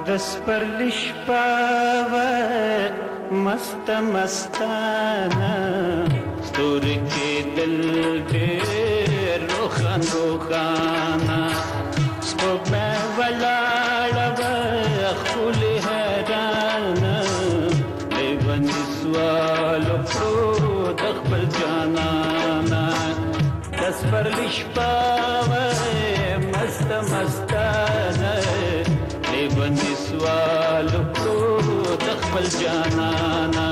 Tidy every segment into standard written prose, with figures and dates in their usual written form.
دسپرلی شپاوه مست مستانه ستوری کې دل ډېر روښان روښانه سپوږمۍ ولاړه وه ښکلې حیرانه لیوني سوال وکړو د خپل جانانه دسپرلی شپاوه مست مستانه لیوني سوال وکړو د خپل جانانه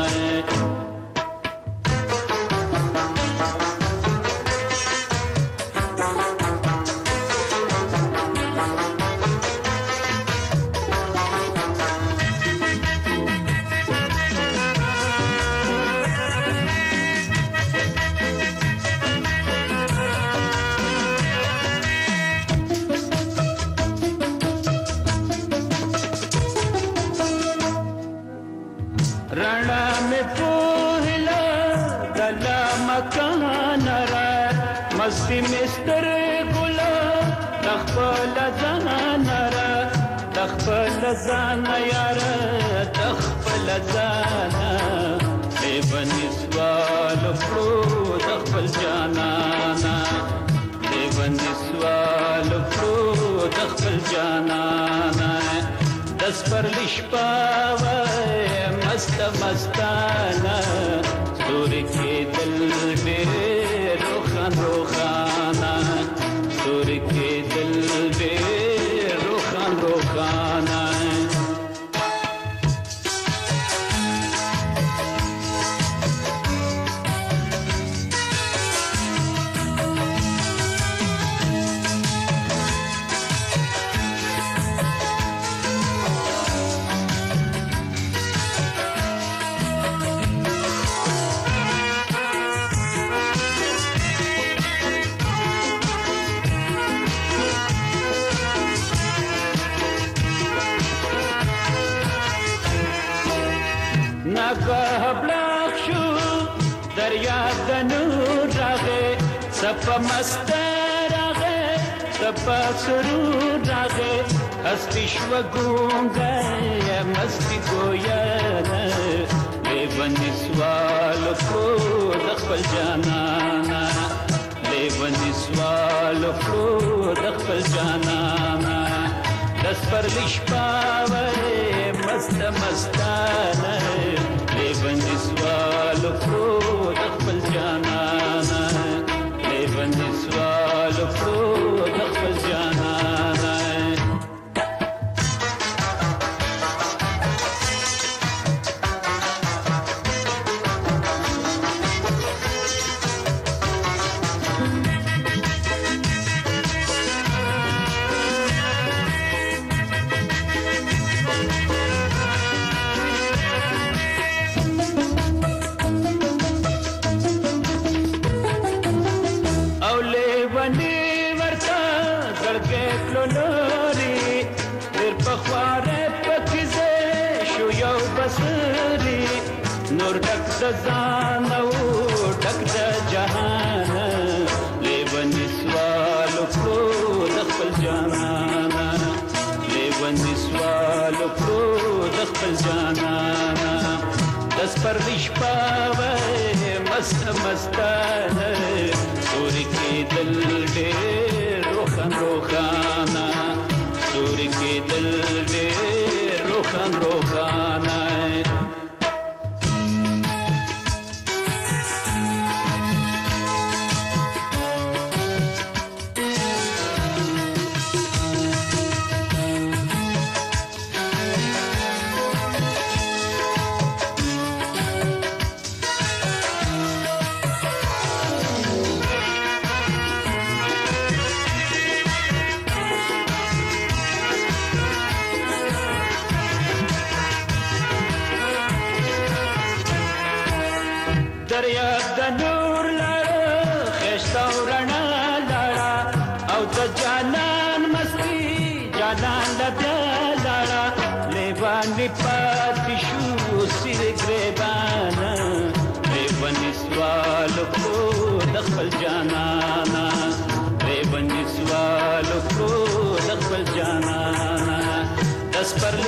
رڼا مې پوهله دلا مکان را مستی مې سترګو له د خپل ځان را د خپل ځان یاره د خپل ځان لیوني سوال وکړو د خپل جانانه لیوني سوال وکړو د خپل جانانه دسپرلی شپاوه مست مستانه ستوري کې دل ډېر روښان روښانه ستوري کې دل ډېر روښان روښانه ناګه بلاک شو دریا د نور راغې سپه مست راغې سپه سرور راغې هستی شوه ګونګی مستی ګویانه لیوني سوال وکړو د خپل جانانه لیوني سوال وکړو د خپل جانانه دسپرلی شپاوه مست مستانه لیوني سوال وکړو د خپل جانانه لیوني سوال وکړو د خپل جانانه لیوني ورته زړګی کړو لوري ډېر پخواری پکې ځای شو یو بصري نور ډک د ځان او ډک د جهانه لیوني سوال وکړو د خپل جانانه لیوني سوال وکړو د خپل جانانه دسپرلی شپاوه مست مستانه ستوري کې دل ډېر روښان روښانه ستوري کې دل ډېر روښان روښانه دریا د نور لاره خشته او رڼا لاړه او د جانان مستی جانان له بیا لاړه لیوانې پاتې شو سیر ګریبانه لیوني سوال وکړو د خپل جانانه لیوني سوال وکړو د خپل جانانه دسپرلی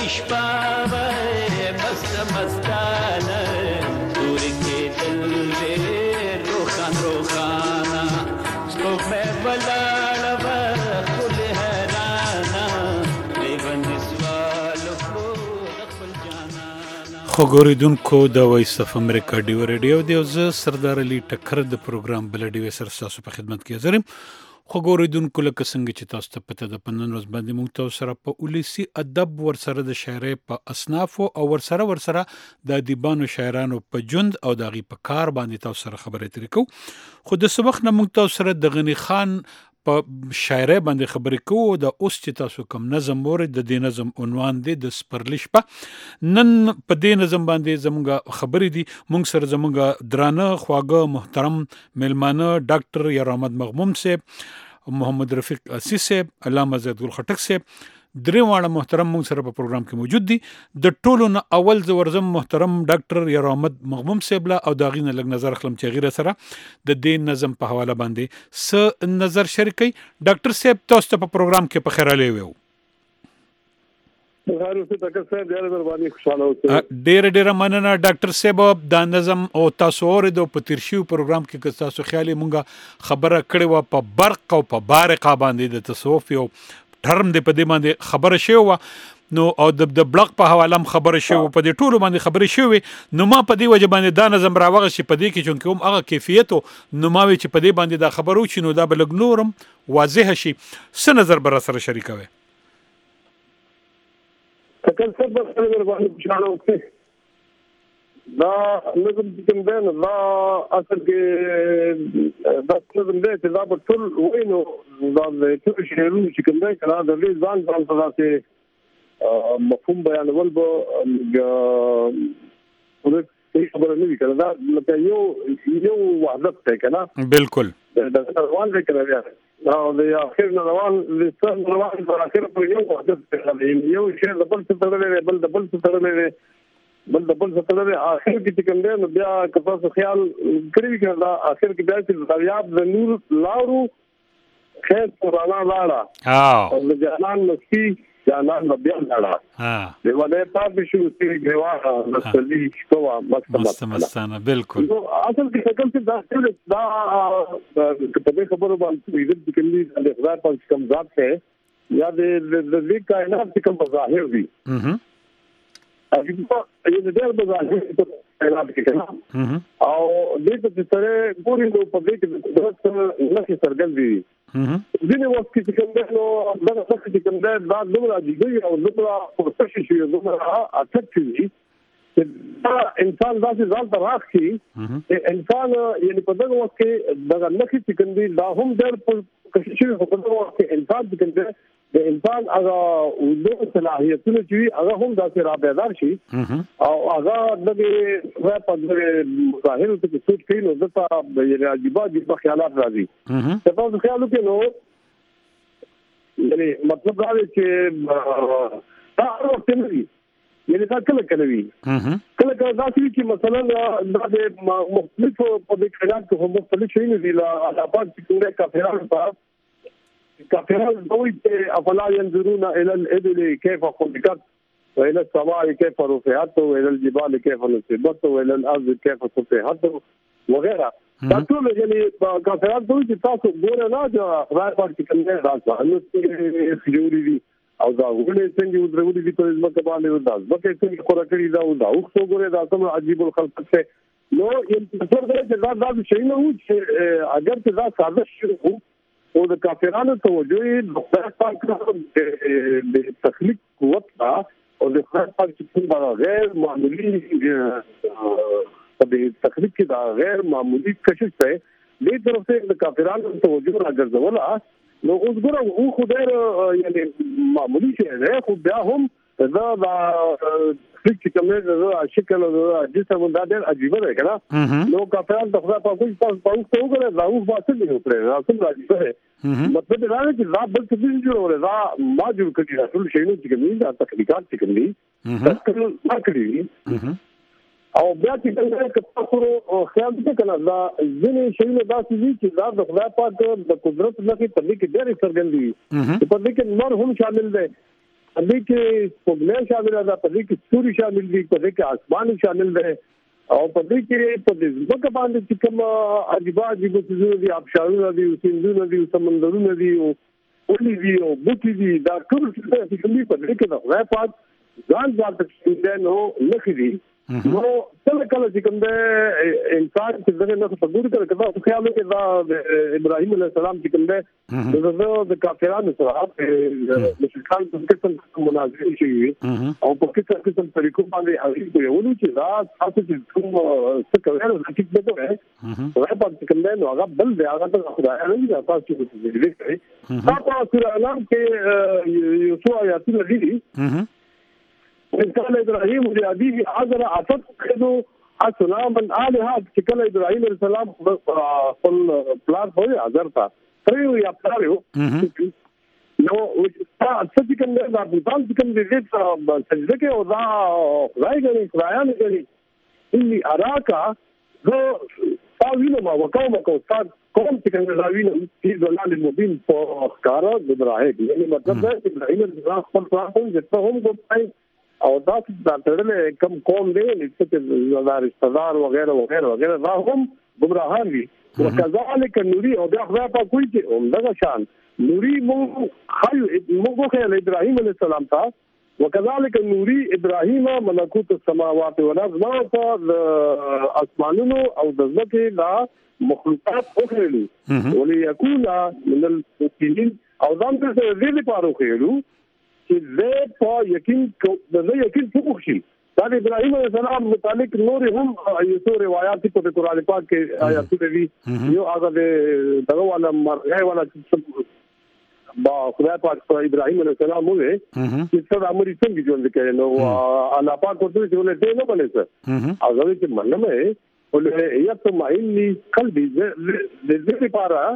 شپه مست مستانه تورې کېدل ډېر روښان روښانه سپوږمۍ ولاړه وه ښکلې حیرانه لیوني سوال وکړو د خپل جانانه. خو ګورېدونکو د وایس اف امریکا ډیو ریډیو دی او زه سردار علي ټکر د پروګرام بل ډیو سره ستاسو په خدمت کې حاضر یم. خو ګورېدونکو لکه څنګه چې تاسو ته پته ده په نن ورځ باندې موږ تاسو سره په ولسي ادب ورسره د شاعرۍ په اصنافو او ورسره د ادیبانو شاعرانو په ژوند او د هغې په کار باندې تاسو سره خبرې اترې کوو. خو د څه وخت نه موږ تاسو سره د غني خان په شاعرۍ باندې خبرې کوو. د اوس چې تاسو کوم نظم اورئ د دې نظم عنوان دی د سپرلي شپه. نن په دې نظم باندې زموږ خبرې دي. موږ سره زموږ درانه خواږه محترم میلمانه ډاکټر یار احمد مغموم صاحب، محمد رفیق عسیس صاحب، علامه زید ګل خټک صاحب، درې واړه محترم موږ سره په پروګرام کې موجود دي. د ټولو نه اول زه ورځم محترم ډاکټر یار احمد مغموم صاحب له او د هغې نه لږ نظر اخلم چې هغې سره د دې نظم په حواله باندې څه نظر شریکوي. ډاکټر صاحب تاسو ته په پروګرام کې په خیر راغلی ویو. ډیره مننه ډاکټر صاحب. دا نظم او تاسو اوریدو په تیر شوي پروګرام کې که تاسو خیال یې مونږه خبره کړې وه په برق او په بارقه باندې د تصوف یو ټرم دی په دې باندې خبره شوې وه نو او د بلق په حواله هم خبره شوې په دې ټولو باندې خبرې شوې نو ما په دې وجه باندې دا نظم راوغست چې په دې کې چونکې هم هغه کیفیت و نو ما وی چې په دې باندې دا خبره وشي نو دا به لږ نورم واضحه شي. څه نظر به راسره شریکوئ؟ تکل سب سره باندې پوښتنه وکړه دا نظم چې کوم دی دا اصل کې دا نظم دی چې دا په ټول وینو دا د ټول شعرونو چې کوم دی کله د دې ځان ته راځي مفهوم بیانول به ورته خبره نه وی کړه دا لکه یو وحدت دی کنه بالکل دا روان دی کنه او د اخر نه روان د څن روان پر اخر پر یو وحدت دی یو شی د بل څه تړلې بل د بل څه تړلې اخر کې کوم دی نو بیا کله خیال کړی کړه اخر کې بیا چې دریاب د نور لاړو خیر قرانا لاړه او د جانان مستی جانان بیا لاړه د ولې پاتې شو چې غوا مسلې شپه مستانه بالکل اصل کې څنګه چې دا په دې خبرو باندې دې کلی د خدای په کوم ذات ہے یا د دې کائنات کوم ظاهر دي اګه یو ډېر بظاهر کائنات کې کنه او دې ته سره ګوري نو په دې کې درس نه سرګل دي ځینې وخت کې کوم نو دا څه چې کوم دا دومره دي او دومره پروسس شي دومره اټک شي دا انسان داسې ځان ته راخي انسان یعنی په دغه وخت کې دغه نخي چې کوم دي دا هم ډېر کوشش کوي په دغه وخت کې انسان چې کوم د انسان هغه ولې صلاحیتونه چې هغه هم داسې را پیدا شي او هغه دغه په دغه ظاهر ته څه کوي نو دغه یعنی عجیب خیالات راځي تاسو خیال وکړئ نو یعنی مطلب دا دی چې دا وخت نه وي یعنی دا کله وي کله دا چې مثلا د مختلفو په دې کلام کې هم مختلف شي نه دي لا اپاک څنګه کافرانو په كافرون دويت أفلا ينظرون إلى الإبل كيف خلقت وإلى السماء كيف رفعت وإلى الجبال كيف نصبت وإلى الأرض كيف سطحت وغيرها. تقول يعني كافرون دويت تاسو ګوره نه دا خدای پاک چې کوم نه راځي نو جوړي دي او دا ولې څنګه ودرولې دي په ځمکه باندې ودا ځکه چې خورا کړی دا او خو ګوره دا سم عجیب الخلق څه نو یو څه دا شي نه و چې اگر چې دا ساده شروع او د کافرانو توجه د خدای پاک د تخلیق قوت او د خدای پاک چې غیر معمولی د تخلیق کې دا غیر معمولی کشش ده دې طرف سے د کافرانو توجه راګرځولا نو اوس ګره او خدای یعنی معمولی شی نه خو بیا هم دا تخلیق چې کومه د شکل او د جسم دا ډېر عجیب ده کنه نو کافرانو د خدای پاک په اوسه وګره دا اوس باندې نه وکړي راځي عجیب ده مطلب دا دی چې دا بل څه دي جوړول دا ما جوړ کړی ټول شی نو چې کومې دا تخلیقات چې کومې تاسو کړی او بیا چې تاسو خیال دې کنه دا ځینې شی نو دا چې دا د خدای پاک د قدرت نه کې په دې کې ډېر څرګندوي په دې کې نور هم شامل دي دې کې سپوږمۍ شامل ده، په دې کې ستوري شامل دي، په دې کې اسمان شامل ده، او په دې کې په دې ځمکه باندې چې کوم عجیب څیزونه دي، آبشارونه دي، سیندونه دي، سمندرونه دي، او اولی دي او بوټي دي، دا ټول څه چې کومي په دې کې د خدای پاک ځان ځان نو لکه دي. نو کله چې کوم د انسان چې دغه نه په ګور کړه کدا خیال کې دا ابراهيم عليه السلام چې کوم د کافرانو سره د مشرکان په څیر مناظره شي او په کیسه طریقو باندې هغه په یو چې دا تاسو چې کوم څه کوي نو چې دغه هغه په کوم نو هغه بل دی هغه ته خدای نه دی تاسو چې دې کوي تاسو سره اعلان کې یو څو آیاتونه دي. قال ابراهيم لابيه عذر اتخذوا اصناما الهه چې کله ابراهيم عليه السلام خپل پلان وې عذر تا پریو یا پریو نو څه چې کوم دا بوتان چې کوم دې سجده کې او دا راځي خدایان کې اني اراکا زه تاوینه ما وقومه کو قوم چې کوم راوینه چې دلال المبین په کار د ابراهيم یعنی مطلب دا چې ابراهيم عليه السلام خپل پلان چې هم کوي او دا چې ترلې کم قوم دی چې رشتہدار وغیرہ وغیرہ وغیرہ دا هم گمراهان دي. وکذالک نوری او دا خدای په کوئی چې همدغه شان نوری موږ خو ابراهيم عليه السلام ته وکذالک نوری ابراهيم ملکوت السماوات والارض ما ته اسمانونو او د ځمکې لا مخلوقات اوخلي وليكون من المؤمنين او ځان ته دې لپاره خېلو چې دې په یقین پوښي. دا د ابراهيم عليه السلام متعلق نور هم یو روایت په قرآن پاک کې آیاتونه دي. یو هغه دغه ولا مرغه ولا با خدای پاک په ابراهيم عليه السلام وې چې څه امر یې څنګه ژوند کوي نو الله پاک ورته چې ولې دې نه بلې هغه چې منمه ولې یت مایني قلبي دې لپاره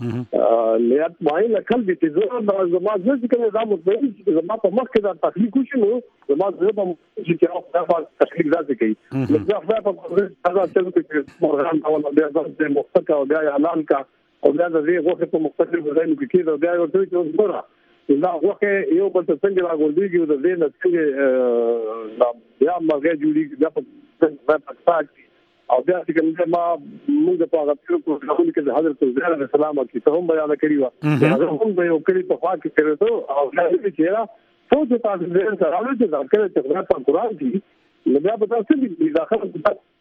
لیات ماین قلبي چې زه زما ځکه چې دا مطمئن چې زما په مخ کې دا تخلیق وشي نو زما زه په چې هغه په تخلیق راځي کوي نو زه په هغه څه چې مرغان او بیا د مختلف او بیا اعلان کا او بیا د دې وخت په مختلفو ځایونو کې کېده بیا ورته چې وګوره دا وخت یو بل څنګه راغونډيږي د دې نه څنګه بیا مرغه جوړیږي بیا په پاکستان او بیا چې کوم ما موږ په هغه پروګرام کې د حضرت عزیز علیه السلام کې ته هم بیان کړی و هغه هم به یو کلی په خوا کې کړو او دا چې را څو تاسو دې سره راځي چې دا کله چې قرآن کې نو بیا په تاسو کې داخله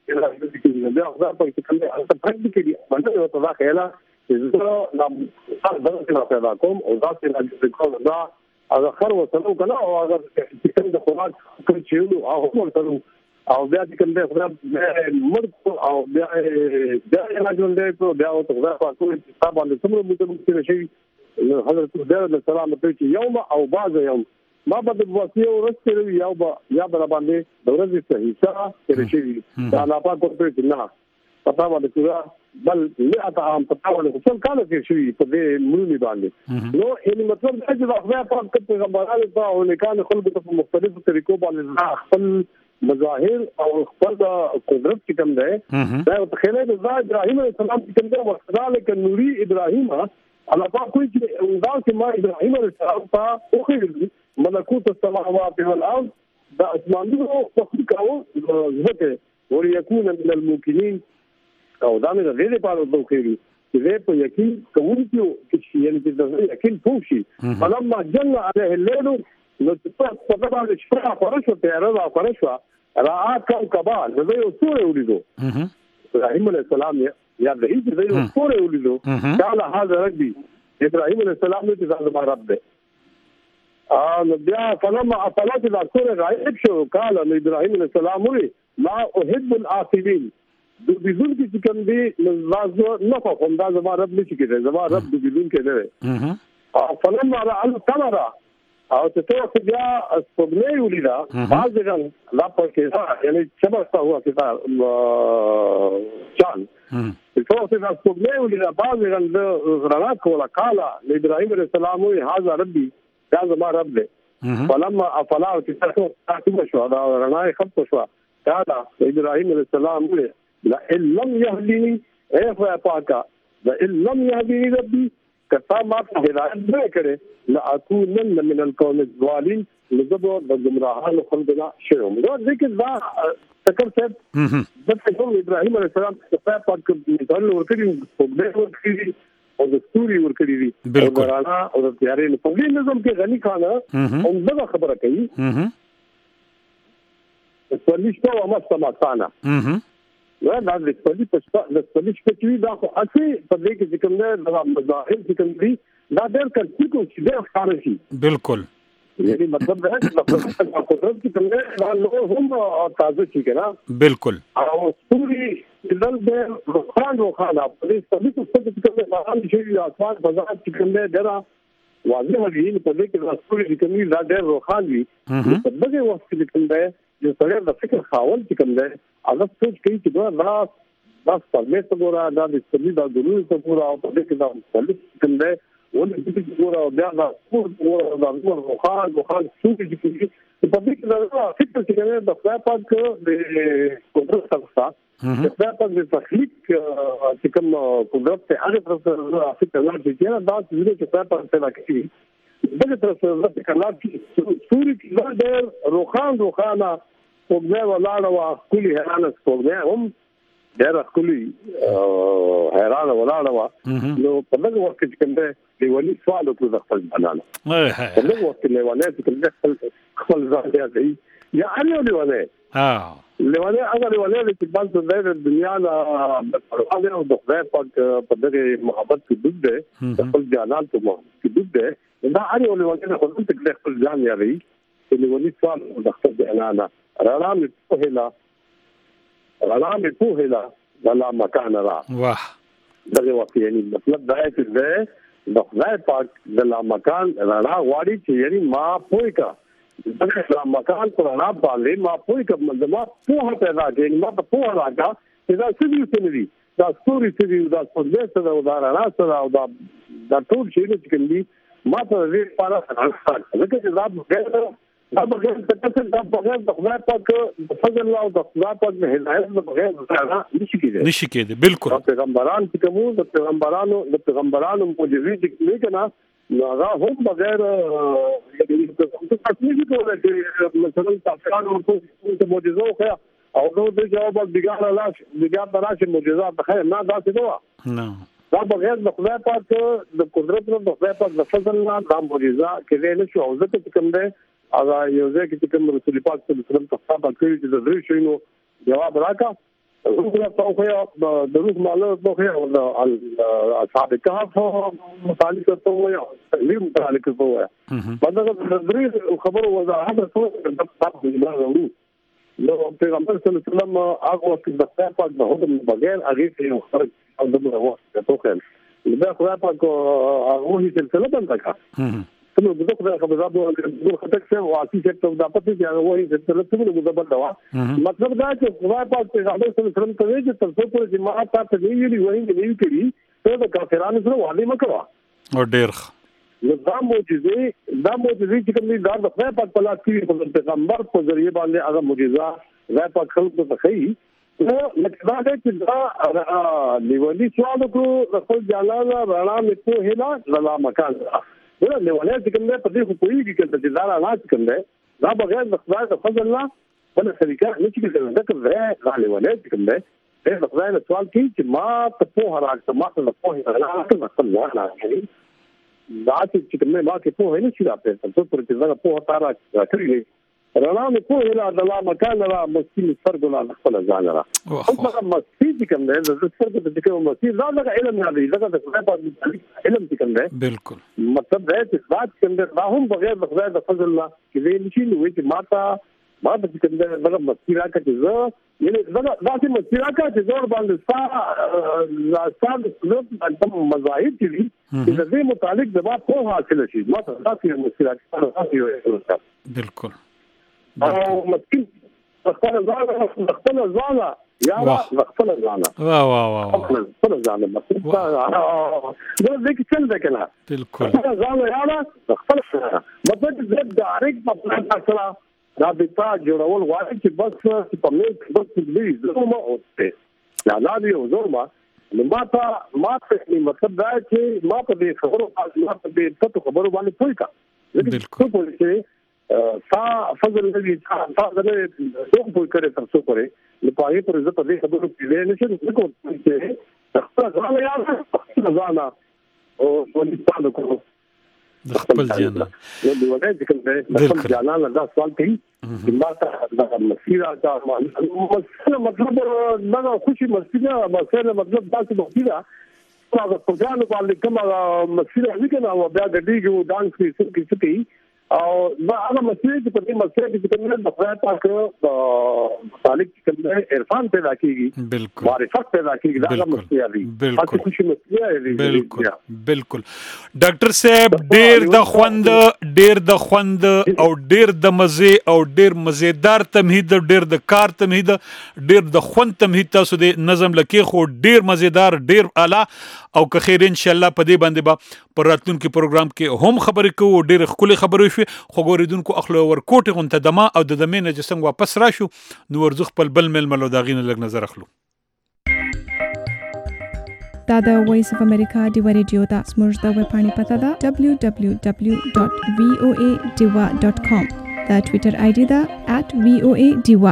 کې بیا خبر پکې کوم څه پرځ کې دي باندې یو څه خیاله چې زه نام پیدا کوم او دا چې کوم دا هغه خر وسلو کنه او هغه چې د قرآن کې چې او هم ورته او بیا چې کوم دې خدای مرګ او بیا نه ژوندې کو بیا او خدای په کوم حساب باندې څومره موږ شي حضرت عزیز علیه السلام ته چې یوم او بعض یوم ما به د وصیو ورسره یا به باندې د ورځې صحیح سره شي دا نه پاتې کوي نه پتا باندې کړه بل لا عام پتا باندې څنګه کار کوي شي په دې مونږ باندې نو یعنی مطلب دا چې خدای پاک په پیغمبرانو ته او لیکان خلکو ته په مختلفو طریقو باندې خپل مظاهر او خپل قدرت کې کوم دی دا خیره د ابراهيم عليه السلام کې کوم دی وکذالک نوری ابراهيم الله پاک کوئی چې دا چې ما ابراهيم عليه السلام ته اوخه ملکوت السماوات والارض دا اسمانونو تخلیق او ځکه وليكون من الموقنين او دا مې د دې لپاره دوکېږي چې دې په یقین کوونکو چې یعنی چې د یقین پوښي فلما جن عليه الليل نو په هغه باندې شپه خورشو ته راځه را کوكبا زه یو سورې ولیدو ابراهيم عليه السلام یا د هیڅ زه یو سورې ولیدو قال هذا ربي ابراهيم عليه السلام چې دا زما رب دی نو بیا فلما اطلعت الى سورې غائب شو قال ابراهيم عليه السلام وی ما احب العاقبين د بدون کې کوم دی لازم نه کوم دا زما رب نشي کېږي زما رب د بدون کې نه فلما را القمر او ته څه بیا سپوږمۍ ولیدا بعضیان لا پکې یعنی چبستا هوا کې چان څه څه سپوږمۍ ولیدا بعضیان د رڼا کوله قال ابراهيم عليه السلام وی هاذا ربي دا زما رب دی فلما افلا چې تاسو شو دا رڼا خط شو قال ابراهيم عليه السلام لا لم يهدني اي پاکا لا لم يهدني ربي کتا ما ته هدایت نه کړي لا اكون من القوم الظالمين لزبو د گمراهانو خلقنا شوم دا ذکر دا تکر صاحب د ابراهيم عليه السلام په پاک مثال ورکړي په دې ورکړي او د ستوري ورکړي دي او رانا او د تیارې په دې نظم کې غني خانه هم دا خبره کوي پولیس ته ومستماتانه دا د پولیس په چې دا خو اصلي په دې کې کوم نه د مظاهر چې کوم دي دا ډېر کړي کو چې ډېر ښکار شي بالکل یعنی مطلب دا چې په قدرت کې کوم نه دا نو هم تازه شي کنه بالکل او ستوري دل روخان په دې سبي څه چې کوم نه شي د اسمان فضا چې کوم نه درا واضح دی په دې کې د ستوري چې کوم نه ډېر روخان وي په دغه وخت کې کوم دی چې سره د فکر خاول چې کوم دی هغه سوچ کوي چې دا سپرمې ته ګوره دا د سبي د ضروري ته ګوره او په دې کې دا مختلف کوم دی ولې چې ګوره بیا دا ګوره دا روخان څوک چې کوي په دې کې دا فکر چې کوي د خدای پاک د قدرت څخه د خدای پاک د تخلیق چې کوم قدرت ته هغه طرف ته فکر نه کوي دا چې خدای پاک څخه کوي دغه طرف ته د کلام سوري کې ډېر روخانه او دا ولاړه وا کلی حیرانه سپوږمۍ هم ډېر کلی حیرانه ولاړه وا نو په دغه وخت کې کوم دی ولي سوال وکړ د خپل بنانه په دغه وخت کې لیوانه چې خپل ځان دی کوي یا اړیو لیوانه هغه لیوانه چې بل د دنیا د پرواز او د خدای په دغه محبت کې ډوب دی خپل جانان ته کې ډوب دی دا اړیو لیوانه خپل ته خپل ځان یاري چې ولي سوال د خپل بنانه رانا می پوهلا ولا مکان را واه دغه وخت یعنی مطلب دا چې د خدای پاک د لا مکان رانا واړي چې یعنی ما پوي کا دغه لا مکان پر رانا باندې ما پوي کا ما په پیدا کې ما په پوهه راځه چې دا څه دي دا ستوري څه دا څه څه دا رانا څه او دا ټول شي چې کوي ما ته دې پاره راځه چې دا دا بغیر د بغیر د خدای پاک فضل الله او د خدای پاک د هدایت د بغیر نشي کېده بالکل پیغمبران چې کوم د پیغمبرانو معجزې چې کنا هغه هم بغیر د تاسو کولای چې مثلا تاسو کوم معجزه خو او نو د جواب دیګار راشه معجزات خیر نه دا څه دوا نه دا بغیر د خدای پاک د قدرت د خدای پاک د فضل الله د معجزه کې نه شو او ځکه کوم دی هغه یو ځای کې کوم رسول پاک صلی الله علیه وسلم تصحابه کوي چې د درې شینو جواب راکا روح توخه د روح مالو توخه او د اصحاب کهف متعلق ته وایي تحلیل متعلق ته وایي بعد د درې خبرو وضاحت څه د تاسو د راوړو نو پیغمبر صلی الله علیه وسلم هغه وخت د خدای پاک د حکم بغیر هغه ته خرج او د وخت توخه د خدای پاک هغه هیڅ سلسله بند کړه نو د خدای خبره د خطر څخه واقعي څه د پاتې دی هغه وایي چې تلته د مدبر دوا مطلب دا چې خدای پاک پیغمبر صلی الله علیه وسلم ته وایي چې تاسو په دې ما تاسو دی وایي دی کړي ته د کافرانو سره وعده مکوا او ډېر دا معجزې چې کوم دي دا د خدای پاک په لاس کې د پیغمبر په ذریعہ باندې هغه معجزه خدای پاک خلق ته کوي نو لکه دا چې دا نیولې سوال وکړو د خپل جلاله رانا مې په هلا لا مکان دا لیوانه چې کوم نه پدې خو کوي چې دا راځي کوم نه دا بغیر د خدای د فضل الله بل طریقه نشي کېدای دا کوم لیوانه چې کوم نه د خدای له سوال کوي چې ما ته په راځه ما ته په راځه خپل ځان راځي دا چې کوم نه ما کې په نه شي راځي تاسو پر دې دا په تارا کړی رانا مې په هلا د الله مکان را مسکین فرګلا خپل ځان را او مسجد کوم نه د څرګند د کوم مسجد دا علم نه دی دا د خدای په علم کې کوم نه بالکل مطلب دا چې ذات کوم نه هم بغیر د خدای د فضل الله کې وی نشي نو چې ما د کوم نه دغه مسجد راکړي چې یعنی دا چې مسجد راکړي چې زور باندې لا د مذاهب دي چې د دې متعلق د ما په حاصل شي ما تاسو مسجد راکړي بالکل او مسكين خپل ځان یا خپل ځان واه خپل ځان دا دې کې څنګه کنه بالکل خپل ځان یا خپل مطلب دې ډایرکټ په پلان سره رابطه جوړول غواړي چې بس په مې بس دې زما اوسه لا لا دې زما نو ما ته مطلب دا چې ما په دې خبرو باندې پوي کا بالکل څه پوي چې تا فضل دې تا دې څو پوي کړې تاسو پرې نو پای پر عزت دې خبرو کې نه شي نو چې خپل ځان یا ځان او ولې کوو خپل ځان نو دی وړه چې کوم خپل ځان لا سوال کوي چې ما ته دا مسیره دا مطلب دا خوشي مسیره مطلب دا څه مسیره هغه پروګرام باندې کومه مسیره وکړه او بیا د دیګو ډانس کې او دا هغه مسیره چې په دې مسیره کې کومه د خدای پاک متعلق کومه عرفان پیدا کیږي بالکل معرفت پیدا کیږي دا مسیره دی بالکل خوشي مسیره دی بالکل ډاکټر صاحب ډیر د خوند او ډیر د مزه او ډیر مزیدار تمهید ډیر د کار تمهید ډیر د خوند تمهید تاسو د نظم لکه خو ډیر مزیدار ډیر اعلی او که خیر ان شاء الله په دې باندې با پر راتلونکي پروګرام کې هم خبرې کوو ډیر خولي خبرې شو خو ګوریدونکو اخلو ورکوټ غونته دما او د دمنه جسم واپس راشو نو ورزخ خپل بل ململو داغینه لګ نظر اخلو دا د وایس اف امریکا ډیوا ریډیو دا سمورځ د ویب پاڼې پته ده www.voadiwa.com دا ټوئیټر آی ډی ده @voadiwa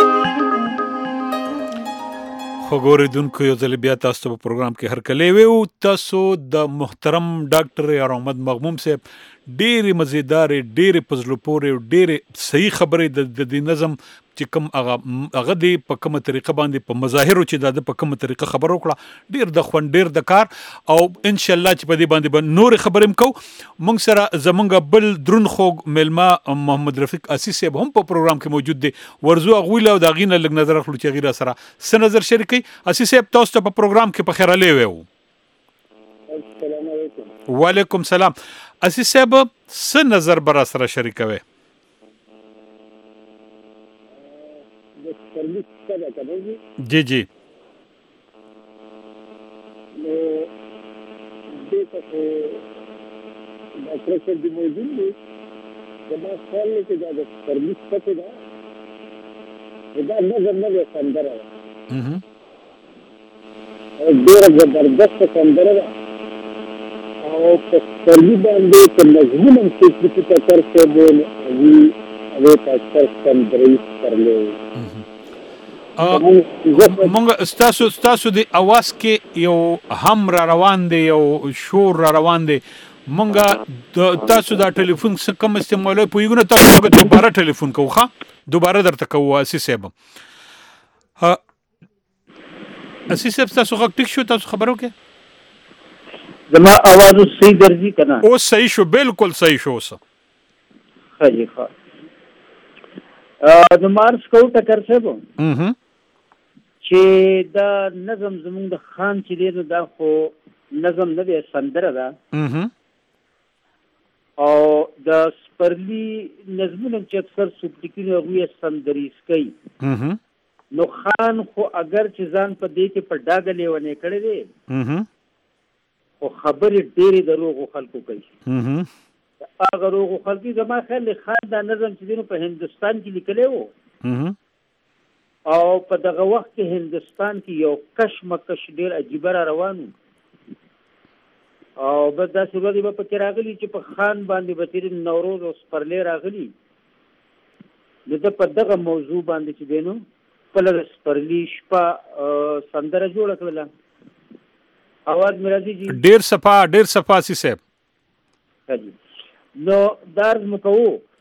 خو ګوریدونکو یو ځل بیا تاسو په پروګرام کې هر کله ویو تاسو د محترم ډاکټر یار احمد مغموم صاحب ډېرې مزیدار ډېرې پزلو پورې ډېرې صحیح خبرې د دې نظم چې کوم هغه دی په کومه طریقه باندې په مظاهرو چې د په کومه طریقه خبرو کړه ډېر د خوند ډېر د کار او ان شاء الله چې په دې باندې نور خبرې مکو مونږ سره زمونږ بل درون خوګ ملما محمد رفیق اسیس صاحب هم په پروګرام کې موجود دی ورزو غویله او د غینه لګ نظر اخلو چې غیره سره س نظر شریکي اسیس صاحب تاسو ته په پروګرام کې په خیر علي وو السلام علیکم وعلیکم سلام اسیس صاحب س نظر برا سره شریکوي جی جی ډاکټر دی موجود دی دا خپل کې دا سرویس پته دا نظر نه سندره ډېر زبردست سندره او په سرویس باندې په مضمون کې چې تر څه وي هغه تاسو سندره کړلو مونږ ستاسو د اواز کې یو هم را روان دی یو شور را روان دی مونږ تاسو دا ټلیفون څخه کوم استعمالوي پویګونه تاسو دوباره ټلیفون کوو دوباره درته کوو اسیس صاحب اسیس صاحب تاسو غږ ټیک شو تاسو خبرو کې زما आवाज صحیح درځي کنه او صحیح شو بالکل صحیح شو اوس خالی د مارس کو ټکر صاحب چې دا نظم زموږ د خان چې دی دا خو نظم نه دی سندره ده او د سپرلی نظمونه چې اکثر سوپټیکینو هغه سندریس کوي نو خان خو اگر چې ځان په دې کې په ډاګه لیونه کړی دی او خبرې ډېرې دروغ خلکو کوي هغه روغ خلکو زما خیال خان دا نظم چې دینو په هندستان کې لیکلی وو او په دغه وخت کې هندستان کې یو کشمکش ډېر عجیب را روانو او بس دا سوري په کې راغلي چې په خان باندې بتیر نوروز او سپرلی راغلي نو د په دغه موضوع باندې چې دینو په لږ سپرلی شپه سندره جوړ کړل اواز مې راځي ډېر صفا سي صاحب نو درز مکو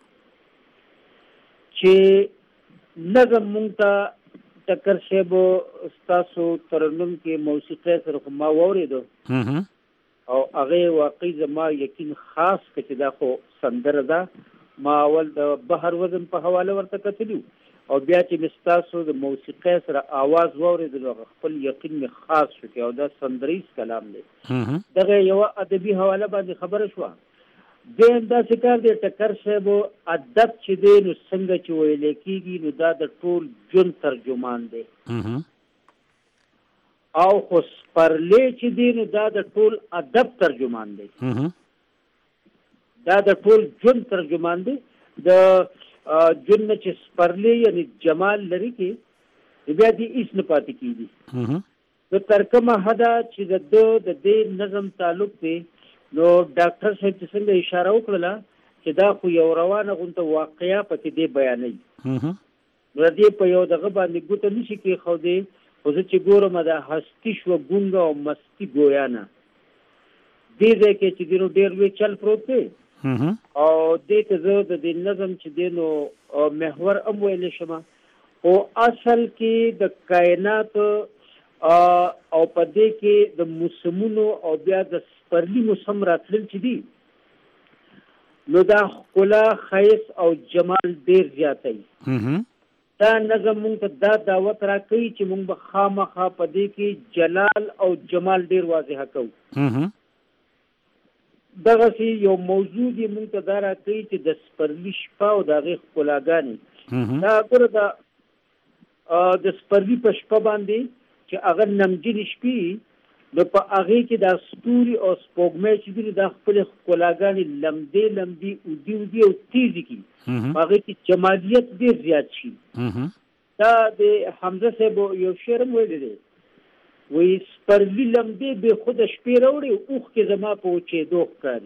چې نظم مونږ ته ټکر شیب استاسو ترنم کې موسیقي سره ما وریدو او هغه واقعي زما یقین خاص کړي دا خو سندره ده ما اول د بحر وزن په حواله ورته کتلو او بیا چې مستاسو د موسیقي سره आवाज وریدل خپل یقین می خاص شو او دا سندریز کلام دی دغه یو ادبي حواله باندې خبره شو دین دا څنګه د ټکر صاحب ادب چې دی نو څنګه چې ویل کېږي نو دا د ټول جون ترجمان دی او خو سپرلی چې دی نو دا د ټول ادب ترجمان دی دا د ټول جون ترجمان دی د جون چې سپرلی یعنی جمال لري کې بیا دې هیڅ نه پاتې کېږي نو تر کومه حده چې د دې نظم تعلق دی نو ډاکټر صاحب چې څنګه اشاره وکړله چې دا خو یو روانه غونته واقعیا پکې دی بیانوي نو دې په یو دغه باندې ګوته نشي کېښودی خو زه چې ګورم د هستي شوه ګونګه او مستی ګویانه دې ځای کې چې دی نو ډېر لوی چل پروت دی او دې ته زه د دې نظم چې دی نو محور هم ویلی شم او اصل کې د کائنات او په دې کې د موسمونو او بیا د سپرلي موسم راتلل چې دي نو دا ښکلا ښایست او جمال ډېر زیاتوي دا نظم مونږ ته دا دعوت راکوي چې مونږ به خامخا په دې کې جلال او جمال ډېر واضحه کوو دغسې یو موضوع دی مونږ ته دا راکوي چې د سپرلي شپه او د هغې ښکلاګانې دا ګوره د سپرلي په شپه باندې چې هغه نمجنې شپې نو په هغې کې دا ستوري او سپوږمۍ چې دي دا خپلې ښکلاګانې لمدې اودي او تیزې کړي په هغې کې جمالیت ډېر زیات شي دا د حمزه صاحب یو شعر هم ویلی دی وایي سپرلي لمدې بې خوده شپې راوړې اوښکې زما په وچېدو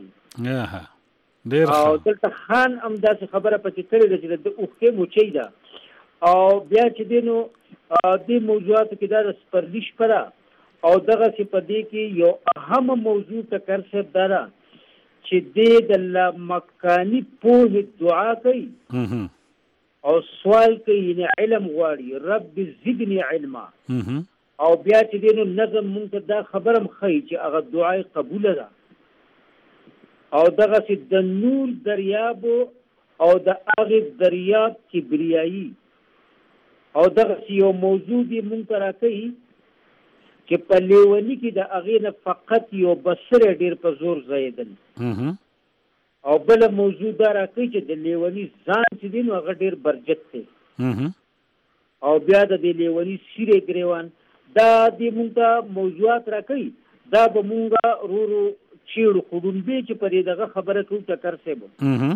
ښکاري او دلته خان هم داسې خبره پکې کړې ده چې د اوښکې موچۍ ده او بیا چې دی نو دې موضوعاتو کې دا د سپرلي شپه ده او دغسې په دې کې یو اهمه موضوع ټکر صاحب دا ده چې دې د لامکاني پوهې دعا کوي او سوال کوي یعنې علم غواړي رب زدني علما او بیا چې دی نو نظم مونږ ته دا خبره هم ښایي چې هغه دعا یې قبوله ده او دغسې د نور دریابو او د هغې دریاب کبریایي او دغسې یو موضوع دی مونږ ته راکوي چې په لیوني کې د هغې نه فقط یو بصر ډېر په زور ځایېدل او بله موضوع دا راکوي چې د لیوني ځان چې دی نو هغه ډېر برجت دی او بیا د دې لیوني سیرې ګریوان دا دې مونږ ته موضوعات راکوي دا به مونږ ورو چیړو خو ډونبې چې په دې دغه خبره کوو ټکر صاحب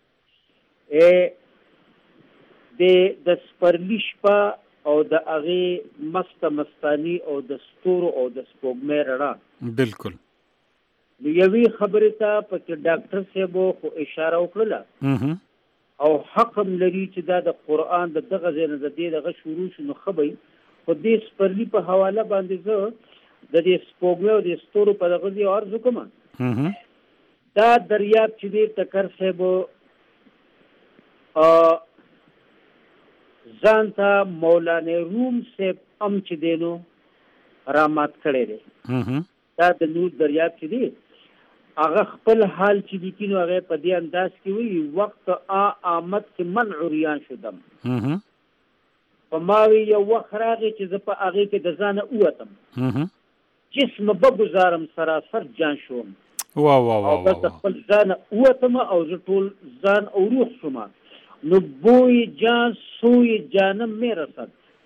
د سپرلي شپه او د هغې مستانی او د ستورو او د سپوږمۍ رڼا بالکل نو یوې خبرې ته پکې ډاکټر صاحب خو اشاره وکړله او حق هم لري چې دا د قرآن د دغه ځای نه د دې دغه شروع شو نو ښه به خو دې سپرلي په حواله باندې زه د دې سپوږمۍ او د ستورو په دغه ځای عرض وکړم دا دریاب چې دی ټکر صاحب ځان ته مولانا روم صاحب هم چې دی نو رامات کړی دی دا د نور دریاب چې دی هغه خپل حال چې لیکي نو هغه په دې انداز کې وایي وقت آمد کې من عریان شدم په ما وی یو وخت راغی چې زه په هغې کې د ځانه ووتم جسم بګزارم سراسر جان شوم او بس خپل ځانه ووتم او زه ټول ځان او روح شوم نو بوی جان سوی جانم می رسد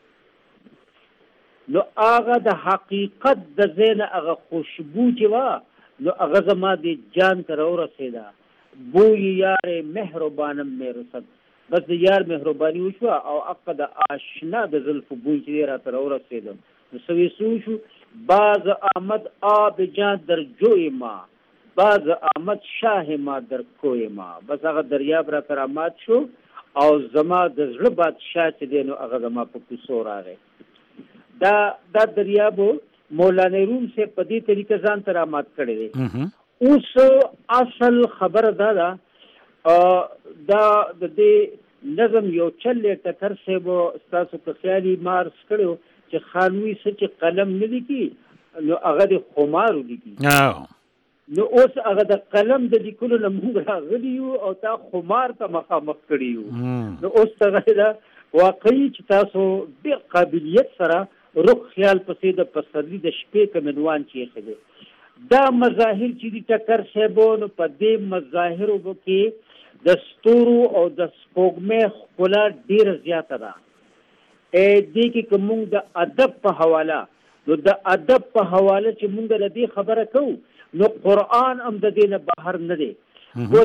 نو هغه د حقیقت د ځای نه هغه خوشبو چې وه نو هغه زما د جان ته راورسېده بوی یار مهربانم می رسد بس د یار مهرباني وشوه او هغه د آشنا د زلفو بوی چې دی راته راورسېده نو سوی سو شو باز آمد آب جان در جوی ما باز آمد شاه ما در کوی ما بس هغه دریاب راته رامات شو او زما د زړه بادشاه چې دی نو هغه زما په کوڅو راغی دا دریاب مولانا روم سے په دې طریقه ځان ته رامات کړی دی اوس اصل خبره دا ده دا د دې نظم یو چل ټکر صاحب ستاسو په خیالي مارس کړو چې خانوي څه چې قلم نه لیکي نو هغه د خمارو لیکي نو اوس هغه د قلم د لیکلو نه موږ راغلي یو او تا خمار ته مخامخ کړي یو نو اوس هغه دا واقعي چې تاسو ډېر قابلیت سره رخ خیال پسې د پسرلي د شپې کوم عنوان چې ایښی دا مظاهر چې دي ټکر صاحبو نو په دې مظاهرو کې د ستورو او د سپوږمۍ ښکلا ډېره زیاته ده دې کې که موږ د ادب په حواله نو د ادب په حواله چې موږ له دې خبره کوو نو قرآن هم د دې نه بهر نه دی ګوره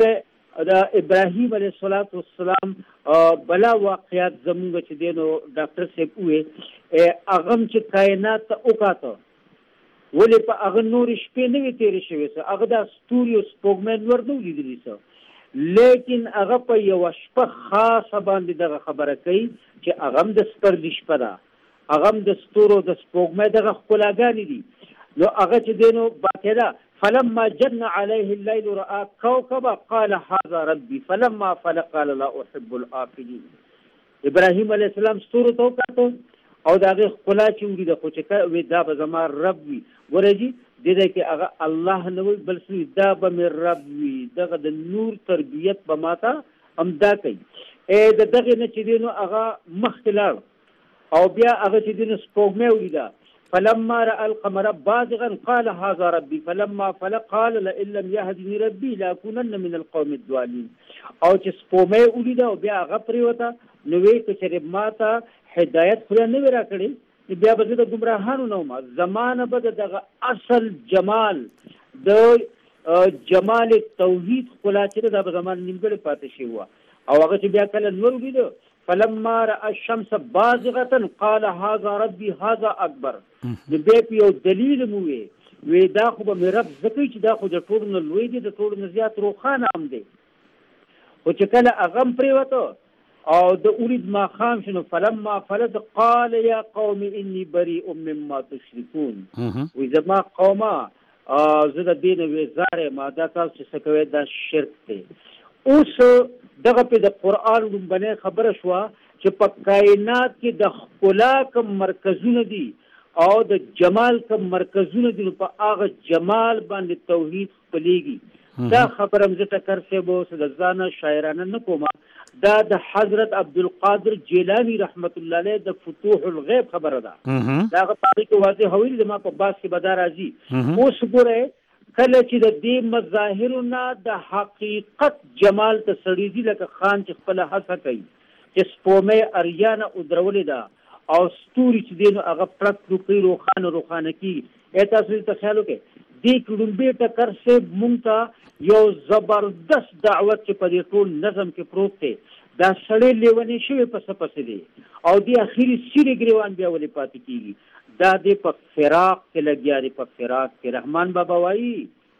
دا ابراهیم علیه السلام بلا واقعیات زمونږ چې دی نو ډاکټر صاحب وې هغه چې کائنات ته وکاته ولې په هغه نورې شپې نه وې تېرې شوې څه هغه دا ستوري او سپوږمۍ نور نه لیدلي څه لیکن هغه په یوه شپه خاصه باندې دغه خبره کوي چې هغه هم د سپرلي شپه ده هغه هم د ستورو د سپوږمۍ دغه ښکلاګانې دي نو هغه چې دی نو باقاعده فلما جن عليه الليل رأى كوكبا قال هذا ربي فلما فلق قال لا أحب الآفلين ابراهیم علیه السلام ستورو ته وکاته او د هغې ښکلا چې ولیده خو چې وی دا به زما رب وي ګوره جي دې ځای کې هغه الله نه وي بل څه دا به مې رب وي دغه د نور تربیت به ماته همدا کوي د دغې نه چې دی نو هغه مخکې لاړ او بیا هغه چې دی نو سپوږمۍ ولیده فلما رأى القمر بازغا قال هذا ربي فلما فلق قال لئن لم يهدني ربي لأكونن من القوم الضالين او چې سپوږمۍ ولیده او بیا هغه پرېوته نو وی که چېرې ما ته هدایت خدای نه وي راکړې بیا به زه د ګمراهانو نه وم زمانه به دغه اصل جمال د جمال توحید ښکلا چې دا به زما نیمګړې پاتې شوې وه او هغه چې بیا کله نور ولیده فلما رأى الشمس بازغة قال هذا ربي هذا أكبر بیا په یو دلیل مو وی دا خو به مې رب ځکه چې دا خو د ټولو نه لوی دی د ټولو نه زیات روښانه هم دی خو چې کله هغه هم پرېوته او د اورید ماښام شنو فلما فلت قال يا قوم اني بريء مما تشركون وی زما قومه زه د دې نه ویزار یم دا تاسو چې څه کوئ دا شرک دی اوس دغه په د قرآن لومبنۍ خبره شوه چې په کائنات کې د ښکلا کوم مرکزونه دي او د جمال کوم مرکزونه دي نو په هغه جمال باندې توحید خپلېږي دا خبره هم زه ټکر صاحب اوس د ځانه شاعرانه نه کوم دا د حضرت عبدالقادر جیلانی رحمت الله علیه د فتوح الغیب خبره ده دا هغه په هغې کې واضح ویلي د ما په باس کې به دا راځي اوس ګورئ کله چې د دې مظاهرو نه د حقیقت جمال ته سړېږي لکه خان چې خپله هڅه کوي چې سپوږمۍ اریانه ودرولې ده او ستوري چې دی نو هغه پړک کوي روښانه کېږي تاسو ته خیال وکړئ دې کې لومبې ټکر صاحب مونږ ته یو زبردست دعوت چې په دې ټول نظم کې پروت دی دا سړی لیونی شوی پسې دی او دې اخري سیرې ګریوان بیا ولې پاتې کېږي دا دې په فراق کې لګیا دی په فراق کې رحمان بابا وایي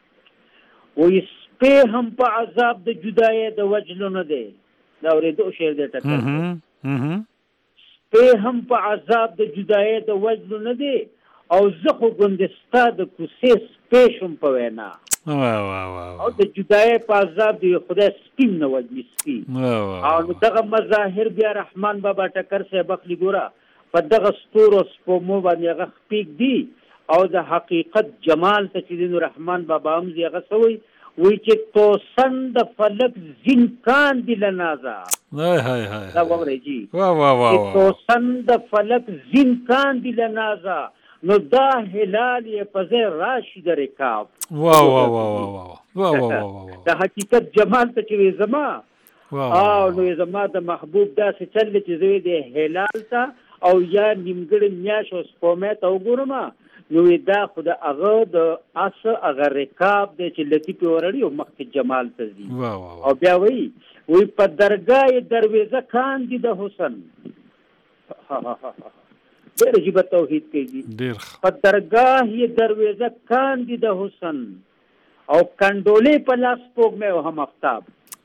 وایي سپی هم په عذاب د جدایۍ د وجلو نه دی دا اورېدو شعر دی ټکر سپی هم په عذاب د جدایۍ د وجلو نه دی او زه خو ګوندې ستا د کوڅې سپی شم په وینا او د جدایۍ په عذاب دی خدای سپین نه وجلي سپي او دغه مظاهر بیا رحمان بابا ټکر صاحب اخلي ګوره په دغه ستورو سپوږمو باندې هغه خپیک دي او د حقیقت جمال ته چې دی نو رحمان بابا هم دي هغه څه وایي چې توسن د فلک زینکان دي له نازه دا واورئ جي چې توسن د فلک زینکان دي له نازه نو دا هلال یې په ځای راشي د رکاب د حقیقت جمال ته چې وي زما او نو زما د محبوب داسې چل دی چې زه د هلال ته او یا نیمګړې میاشت او سپوږمۍ ته وګورم نو دا خو د هغه د اس هغه رکاب دی چې لطیفې ورړي او مخکې جمال ته ځي او بیا وایي په درګاه درویزه کاندي د حسن ډېر عجیب توحید کوي په درګاه درویزه کاندي د حسن او کنډولې په لاس سپوږمۍ او هم آفتاب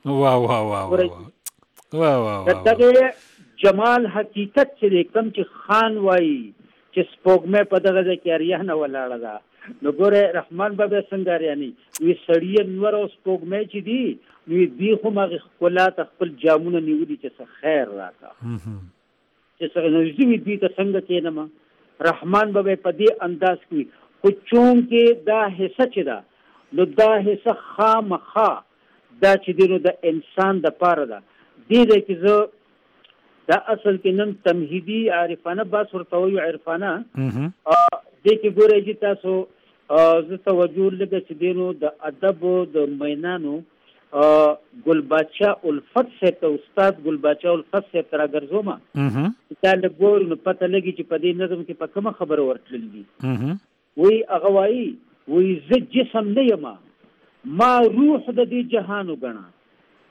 دغه جمال حقیقت چې کوم چې خان وایي چې سپوږمۍ په دغه ځای کې اریانه ولاړه ده نو ګوره رحمان بابا څنګه اریاني وي سړي نور او سپوږمۍ چې دي نو دوی خو هغې ښکلا ته خپل جامونه نیولي چې څه خیر راکړه چې څه نږدې وي دوی ته څنګه کښېنم رحمان بابا په دې انداز کې خو چونکې دا حصه چې ده نو دا حصه خامخا دا چې دی نو د انسان دپاره ده دې ځای کې زه دا اصل کې نن تمهیدي عارفانه بحث ورته وایو عرفانه دې کې ګورئ چې تاسو زه توجه لږه چې دی نو د ادبو د مینانو ګل باچا الفت صاحب ته استاد ګل باچا الفت صاحب ته راګرځوم دا لږ ګورو نو پته لګي چې په دې نظم کې په کومه خبره ورتللي دي وایي هغه وایي زه جسم نه یم ما روح د دې جهان وګڼه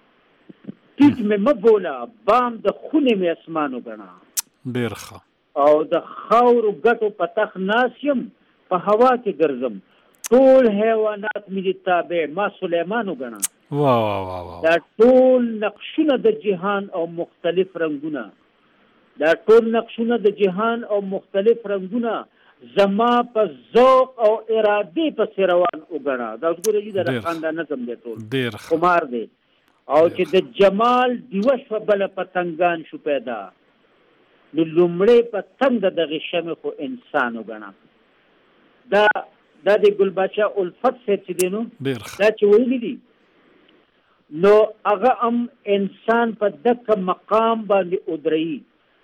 ټیټ مې مبولا بام د خونه مې اسمانو غنا ډیر ښه او د خاورو ګټو په تخ ناسیم په هوا کې ګرځم ټول حیوانات مې تابع ما سليمانو غنا واه واه واه دا ټول نقشونه د جهان او مختلف رنگونه دا ټول نقشونه د جهان او مختلف رنگونه زما په ذوق او اراده په روان وګڼه دا وګورئ د خاندان نظم دی ټول ډیر خمار دی او چې د جمال دیوش په بل پتنګان شو پیدا نو لومړی پتنګ د غشم خو انسان وګڼه دا د ګل بچا الفت سے چې دینو ډیر دا چې ویلي دي نو هغه هم انسان په دغه مقام باندې ودرېږي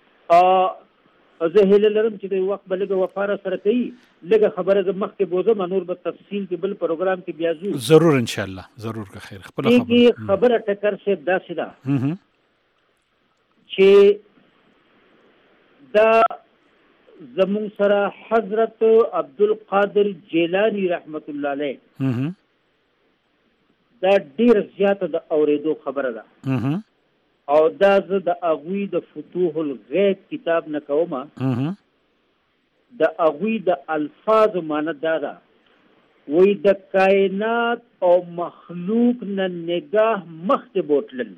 زه هیله لرم چې د وخت بلګه وفاره سره کوي لږه خبره د مخکې بوزم نور به تفصیل کې بل پروګرام کې بیا زو ضرور ان شاء الله ضرور که خیر خپل خبره ټکر سے داسې ده چې دا زمون سره حضرت عبدالقادر جیلانی رحمت الله علیه دا ډیر زیاته د اوریدو خبره ده او دا زه د اغوی د فتوح الغیب کتاب نه کوم د اغوی د الفاظ معنی دا ده وی د کائنات او مخلوق نه نگاه مخته بوتلل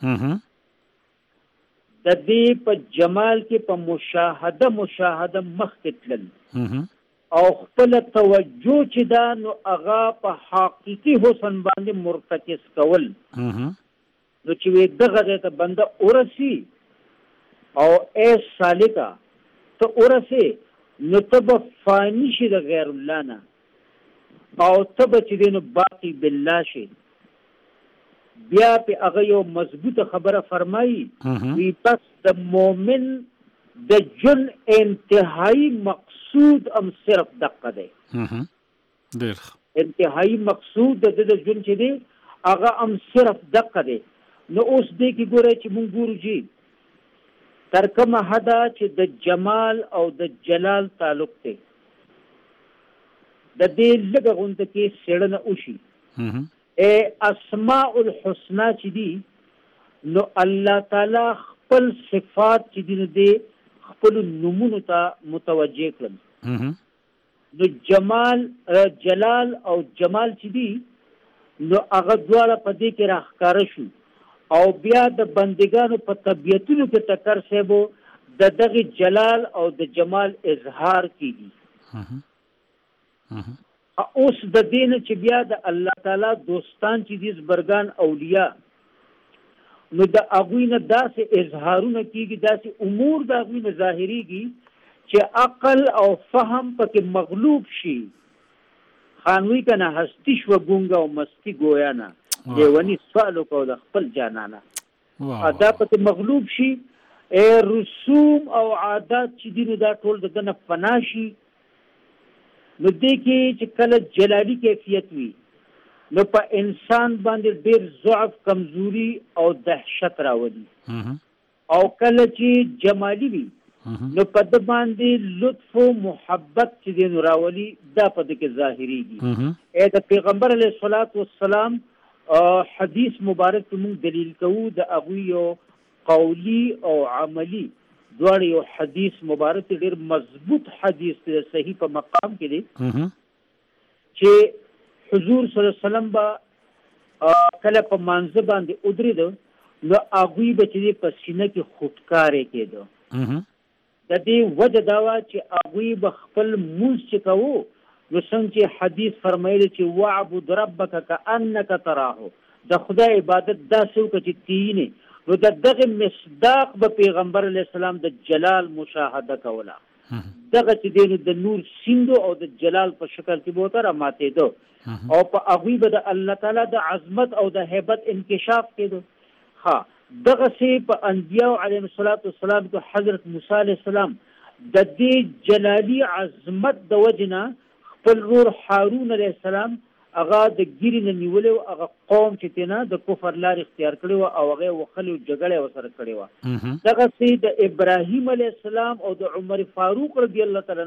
د دې په جمال کې په مشاهده مخته تلل او خپل توجه چې دا نو هغه په حقيقي حسن باندې مرتکز کول نو چې وي دغه ته بنده اورسي او ایس سالکا ته اورسي نو تب فانی شي د غیر الله نه او تب چې دینو باقی بالله شي بیا په هغه یو مضبوطه خبره فرمایي وی پس د مؤمن د جن انتهایی مقصود هم صرف دقه دی ډیر انتهایی مقصود د جن چې دی هغه هم صرف دقه دی نو اوس دې کې ګورئ چې مونږ ګورو چې تر کومه حده چې د جمال او د جلال تعلق دی د دې لږه غونډه کې څېړنه وشي اسماء الحسنا چې دي نو الله تعالی خپل صفات چې دي دې خپل نومونو ته متوجه کړل نو جمال جلال او جمال چې دي نو هغه دواړه په دې کې راښکاره شو او بیا د بندگانو په طبیعتونو کې ټکر سیبو د دغه جلال او د جمال اظهار کیږي اوس د دین چې بیا د الله تعالی دوستان چې دي زبرګان اولیاء نو د اغوینه داسې اظهارونه کیږي داسې امور د اغوینه ظاهریږي چې عقل او فهم پکې مغلوب شي خانوی کنه هستی شو ګونګه او مستی ګویا نه دیوانی سوالو کو د خپل جانانه ادا پته مغلوب شي رسوم او عادات چې دینو دا ټول دغه فناشي نو دې کې چې کله جلالی کیفیت وي نو په انسان باندې ډېر ضعف کمزوري او دهشت راولي او کله چې جمالی وي نو په د باندې لطف او محبت چې دینو راولي دا په دې کې ظاهريږي د پیغمبر علیه الصلاۃ والسلام حدیث مبارک ته موږ دلیل کوو د هغوی یو قولی او عملی دواړه یو حدیث مبارک ډېر مضبوط حدیث دی صحیح په مقام کې دی چې حضور صلی الله علیه وسلم با کله په مانځه باندې ودرېد نو هغوی به چې په سینه کې خودکارې کېده د دې وجه دا وه چې هغوی به خپل مونځ چې کوو نو څنګه چې حدیث فرمایلی چې وعبد ربک کأنک تراه د خدای عبادت داسې وکړه چې تینې نو د دغه مصداق به پیغمبر علیه السلام د جلال مشاهده کوله دغه چې دی نو د نور سیندو او د جلال په شکل کې به ورته راماتېده او په هغوی به د الله تعالی د عظمت او د هیبت انکشاف کېده دغسې په انبیاء علیهم الصلاة والسلام کې حضرت موسی علیه السلام د دې جلالي عظمت د وجې نه خپل رور هارون علیه السلام هغه د ګیرې نه نیولې وه هغه قوم چې تېنه د کفر لار اختیار کړې وه او هغه یې وښلې وه جګړه یې ورسره کړې وه دغسې د ابراهیم علیه السلام او د عمر فاروق رضی الله تعالی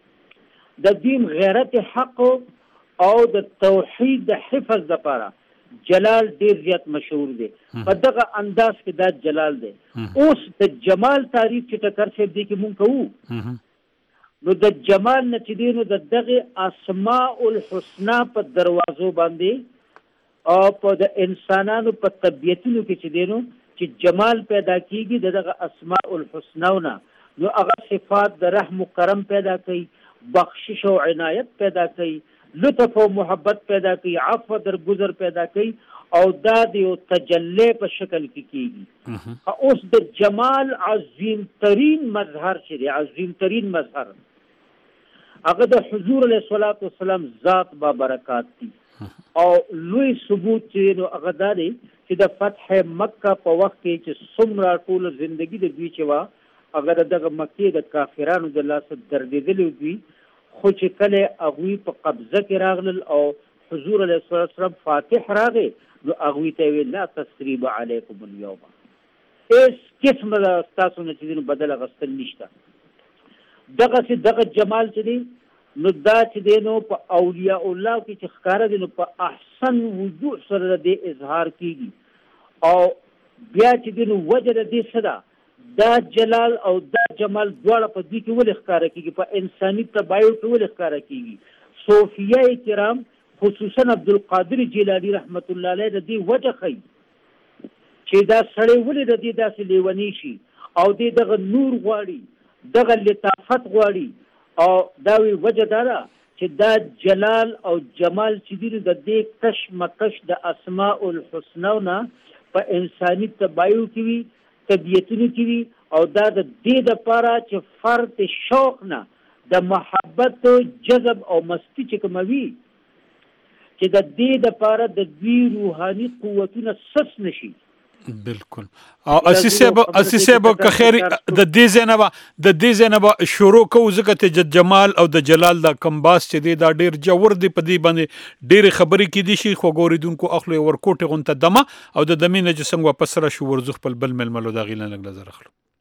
عنه د دین غیرت حق او د توحید د حفظ دپاره جلال ډیر زیات مشهور دی په دغه انداز کې دا جلال دی اوس د جمال تعریف چې ټکر صاحب دی کې مونږ کوو نو د جمال نه چې دی نو د دغه اسماء الحسنا په دروازو باندې او په د انسانانو په طبیعتونو کې چې دی نو چې جمال پیدا کیږي دغه اسماء الحسناونه نو هغه صفات د رحم و کرم پیدا کوي بخشش او عنایت پیدا کوي لطف او محبت پیدا کوي عفو درگذر پیدا کوي او دا د یو تجلی په شکل کې کیږي اوس د جمال عظیم ترین مظهر چې دی عظیم ترین مظهر هغه د حضور علیه الصلاۃ والسلام ذات با برکات دي او لوی ثبوت چې نو هغه دا دی چې د فتح مکه په وخت کې چې څومره ټول ژوندۍ د دوی چې وا هغه دغه مکې د کافرانو د لاسه دردېدلې دوی خو چې کله هغوی په قبضه کې راغلل او حضور علیه الصلاۃ والسلام فاتح راغی نو هغوی ته ویل لا تثریب علیکم اليوم هیڅ قسم د ستاسو نه چې بدل اخیستل نشته دغه جمال چې دی نو دا چې دی نو په اولیاء الله کې چې ښکاره دی نو په احسن وضوح سره د اظهار کیږي او بیا چې دی نو وجه د دې څه ده دا جلال او دا جمال دواړه په دې کې ولې ښکاره کیږي په انساني طبایع کې ولې ښکاره کیږي صوفیه کرام خصوصا عبدالقادر جیلانی رحمت الله علیه د دې وجه ښیي چې دا سړی ولې د دې داسې لیونی شي او دغه نور غواړي دغه لطافت غواړي او دا وی وجه دا ده چې دا جلال او جمال چې دی د دې کشمکش د اسماء الحسناونه په انساني طبایع کې وي طبیعتونو کې وي او دا د دې دپاره چې فرد شوق نه د محبت جذب او مستی چې کوموي چې د دې دپاره د دوی روحاني قوتونه سس نشي بالکل او اساسه به که خیر د دې زنه شروع کوو ځکه ته جمال او د جلال دا کمباس چې دی دا ډیر جوور دی په دې باندې ډیر خبرې کې دي شي خو ګوریدونکو اخلو ورکوټه غونته دمه او د دمینه چې څنګه واپس را شو ورزخ په بل ململو دا غیله لګ نظر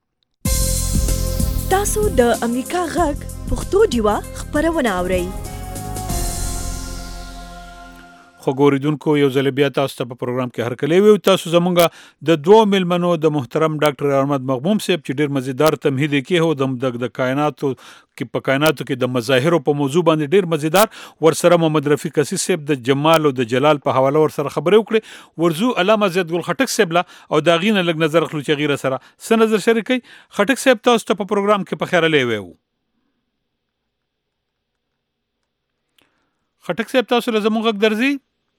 اخلو تاسو د امریکا غږ پښتو ډیوا خبرونه اورئ خو ګوریدونکو یو ځل بیا تاسو ته په پروګرام کې هرکلی ویو تاسو زمونږ د دوه ملمنو د محترم ډاکټر احمد مغموم صاحب چې ډیر مزیدار تمهید کې هو د کائناتو کې د مظاهرو په موضوع باندې ډیر مزیدار ورسره محمد رفیق اسیس صاحب د جمال او د جلال په حواله ورسره خبرې وکړي ورزو علامه زید ګل خټک صاحب لا او دا غینه لګ نظر خلو چې غیره سره څه نظر شریکي خټک صاحب تاسو ته په پروګرام کې په خیر لې ویو خټک صاحب تاسو له زموږ غږ درځي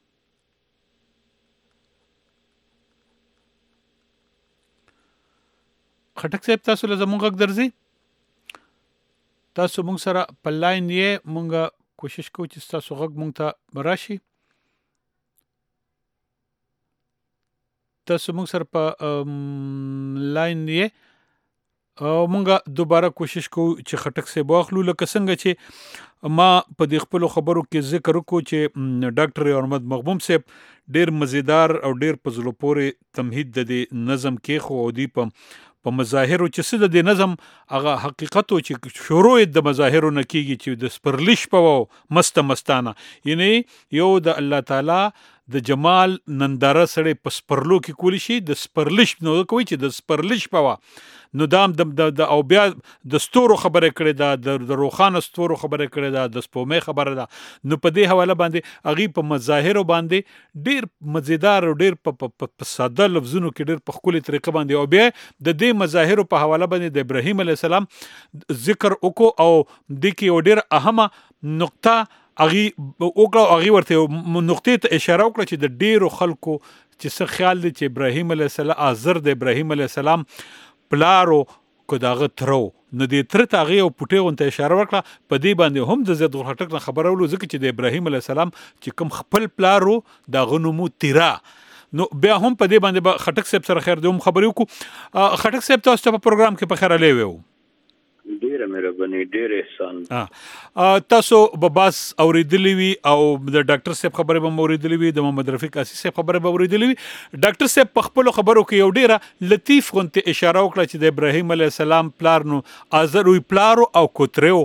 خټک صاحب تاسو له زموږ غږ درځي تاسو موږ سره په لاین یې موږ کوشش کوو چې تاسو غږ موږ ته راشي تاسو موږ سره په لاین یې او موږ دوباره کوشش کوو چې خټک صاحب واخلو لکه څنګه چې ما په دې خپل خبرو کې ذکر وکړو چې ډاکټر احمد مغموم صاحب ډیر مزیدار او ډیر په زړه پورې تمهید د نظم کې خو دی په مظاهرو چې څه د نظم هغه حقیقت او چې شروع د مظاهرو نه کیږي چې د سپرلیش په مستانه یعنی یو د الله تعالی د جمال ننداره سره په سپرلو کې کولی شي د سپرلیش نو کوي چې د سپرلیش په نو دام د او بیا د ستورو خبره کړې ده د روخانه ستورو خبره کړې ده د سپومې خبره ده نو په دې حواله باندې اغي په مظاهر باندې ډیر مزیدار او ډیر په ساده لفظونو کې ډیر په خولي طریقه باندې او بیا د دې مظاهر په حواله باندې د ابراهیم علی السلام ذکر وکړو او د کې ډیر اهمه نقطه اغي ورته نقطې ته اشاره وکړه چې د ډیرو خلکو چې څه خیال دي چې ابراهیم علی السلام آزر د ابراهیم علی السلام پلارو کو داغه ترو نو دې تر تاغه او پټه ونته اشاره ورکړه په دې باندې هم د زید غټک نه خبرولو ځکه چې د ابراهیم علی السلام چې کوم خپل پلارو داغه نومو تیرا نو بیا هم په دې باندې خټک صاحب سره خیر دوم خبرې وکړو خټک صاحب تاسو ته په پروګرام کې په خیر لې ویو ډیره مهرباني ډیر احسان تاسو به باس اوریدلی وی او د ډاکټر صاحب خبره به اوریدلی وی د محمد رفیق اسیس صاحب خبره به اوریدلی وی ډاکټر صاحب په خپل خبرو کې یو ډیره لطیف غونته اشاره وکړه چې د ابراهیم علی السلام پلار نو آزر وی پلارو او کوترو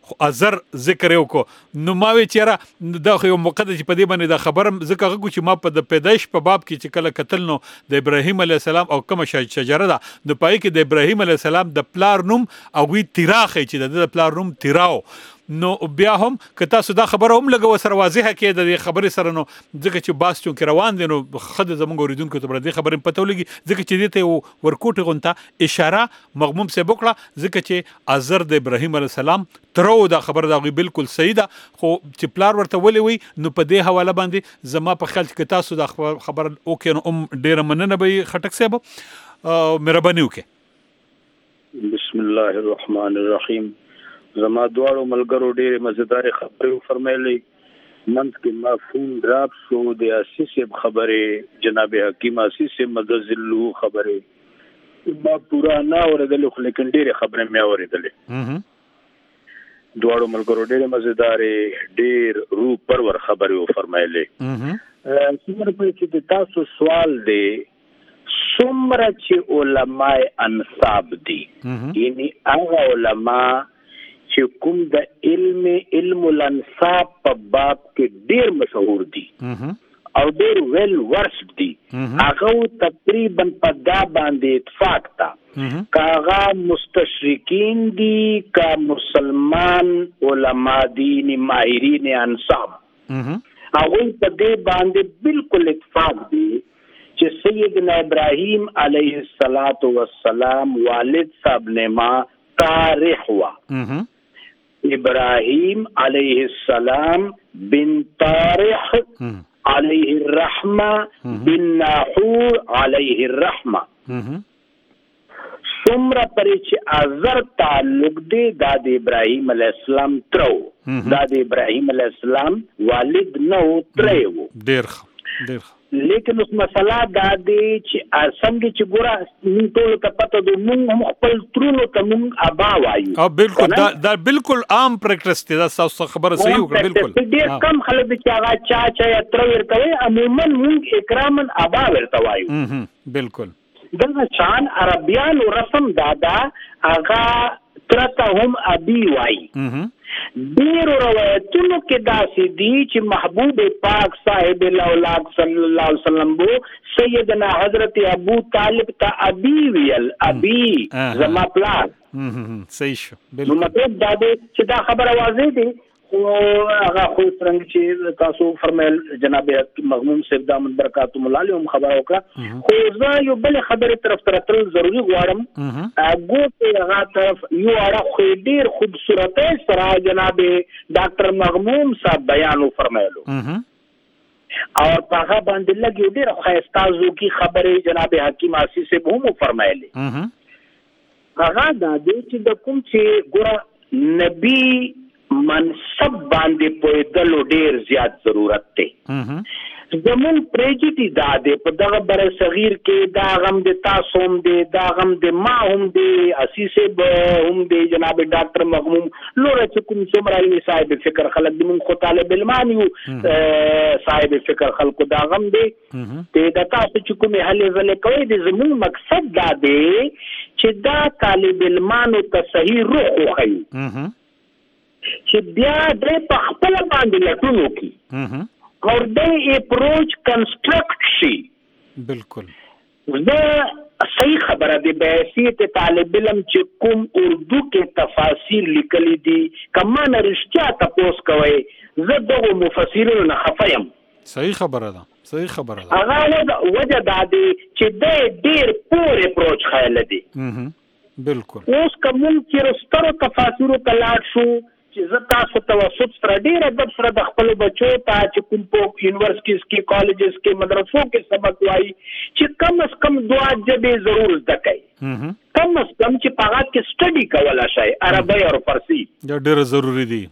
ازر ذکر یو کو نو ما وی چیرې دا یو مقدس په دې باندې دا خبرم ځکه غو چې ما په د پیدایش په باب کې چې کله قتل نو د ابراهیم علی السلام او کوم شجره ده د پای کې د ابراهیم علی السلام د پلار نوم او وی تیراخه چې د پلار نوم تیراو نو بیا هم که تاسو دا خبره هم لګو سره واضحه کې د خبرې سره نو ځکه چې باس چون کې روان دي نو خد زمونږ اوریدونکو ته د خبرې پته ولګي ځکه چې دې ته ورکوټ غونته اشاره مغموم سه بوکړه ځکه چې ازر د ابراهیم علی السلام ترو دا خبره دا بالکل صحیح ده خو چې پلار ورته ولي وي نو په دې حواله باندې زما په خیال کې تاسو دا خبر اوکې نو ډیره مننه به خټک صاحب مهرباني وکړئ بسم الله الرحمن الرحیم زما دواړو ملګرو ډېرې مزیدار خبرې فرمایلې منځ کې مفهوم ډراپ شو د اسیس خبرې جناب حکیم اسیس مدذلو خبرې ما پورا نه اوریدلې خو لیکن ډېرې خبرې مې اوریدلې دواړو ملګرو ډېرې مزیدارې ډېر روح پرور خبرې فرمایلې څومره چې د تاسو سوال دی څومره چې علماء انصاب دي یعنی هغه علما چې کوم د علم الانصاب په باب کې ډېر مشهور دي او ډېر ویل ورسډ دي هغه تقریبا په دا باندې اتفاق تا کاغه مستشرقین دي کا مسلمان علما دین ماهرین انصاب هغه په دې باندې بالکل اتفاق دي چې سیدنا ابراهیم علیه السلام والد صاحب نے ما تاریخ ہوا ابراہیم علیہ السلام بن طارح علیہ الرحمہ بن ناحور علیہ الرحمہ سمرا پریچ ازر تعلق دے داد ابراہیم علیہ السلام ترو داد ابراہیم علیہ السلام والد نو ترو دیر لیکن اس مسله دا دی چې څنګه چې ګوره موږ ټول ته پته ده موږ خپل ترونو ته موږ ابا وایو او بالکل دا بالکل عام پریکټس دی دا تاسو خبره صحیح وکړه بالکل ډېر کم خلک چې هغه چا یا تر ورته وي عموما موږ اکرامن ابا ورته وایو بالکل دغه شان عربیان رسم دادا هغه ترته هم ابي وایي ډیرو روایتونو کې داسې دي چې محبوب پاک صاحب الاولاد صلی الله علیه وسلم بو سیدنا حضرت ابو طالب ته ابي ویل ابي زما پلار صحیح شو بالکل مطلب دا دی چې دا خبره واضح دي خو هغه خو څنګه چې تاسو فرمایل جناب مغموم صاحب دامن برکاتهم الله علیهم خبره وکړه خو زه یو بل خبره طرف ترتل ضروری غواړم هغه ته هغه طرف یو اړه خو ډیر خوبصورت سره جناب ډاکټر مغموم صاحب بیان فرمایلو او هغه باندې لګي ډیر خاصتازو کی خبره جناب حکیم آسی سے هم فرمایلی هغه دا دی چې د کوم چې ګور نبی منصب باندې پوهېدلو ډېر زیات ضرورت دی زمون پریجیټي دا دی په دغه بر صغیر کې دا غم د تاسو هم دی دا غم د ما هم دی اسیسه هم دی جناب ډاکټر مغموم لوره چې کوم څومره صاحب فکر خلک د مون خو طالب علمان یو صاحب فکر خلکو دا غم دی ته د تاسو چې کوم هلې ځلې کوي د زمون مقصد دا دی چې دا طالب علمانو ته صحیح روح وخی چې بیا د په خپل باندې لټونو کی اور د اپروچ کنسټرکټ شي بالکل زه صحیح خبره دی به حیثیت طالب علم چې کوم اردو کې تفاسیر لیکلي دي کما نه رښتیا تاسو کوي زه دغه مفسرینو نه خفایم صحیح خبره ده هغه وجه دا دی چې د ډیر پور اپروچ خیال دی بالکل اوس کوم چې رسترو تفاسیرو کلاټ شو چې زه تاسو توسط سره ډېر ادب سره د خپل بچو ته چې کوم په یونیورسيټیز کې کالجز کې مدرسو کې سبق وایي چې کم از کم دعا جبې ضرور زده کوي کم از کم چې په هغه کې سټډي کولی شي عربی او فارسی دا ډېر ضروری دي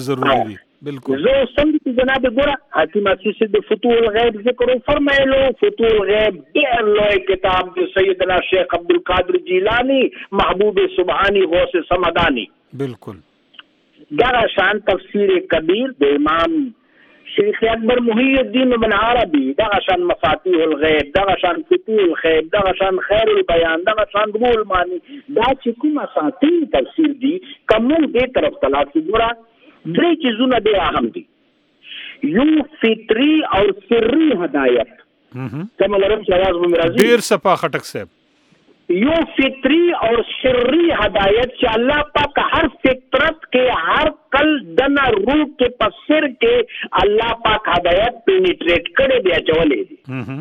بالکل زه څنګه چې جناب ګوره حکیم اسیسی د فتوح الغیب ذکر فرمایلو فتوح الغیب ډېر لوی کتاب د سیدنا شیخ عبدالقادر جیلانی محبوب سبحانی غوث سمدانی بالکل دغه شان تفسیر کبیر د امام شیخ اکبر محی الدین ابن عربي دغه شان مفاتيح الغیب، دغه شان فتوح الخیب، دغه شان خیر البیان، دغه شان روح المانی، دا چې کوم اساطین تفسیر دي کوم دې طرف تلاسي ګوره درې چیزونه ډېر اهم دي. یو فطری او سری هدایت کوم لرم چې आवाज به مرাজি ډېر صفه خټک صاحب. یو فطری اور سری ہدایت چې الله پاک ہر فطرت کے ہر کل دنا روح کے پسر کے اللہ پاک ہدایت پینیٹریٹ کرے بیا چولے دی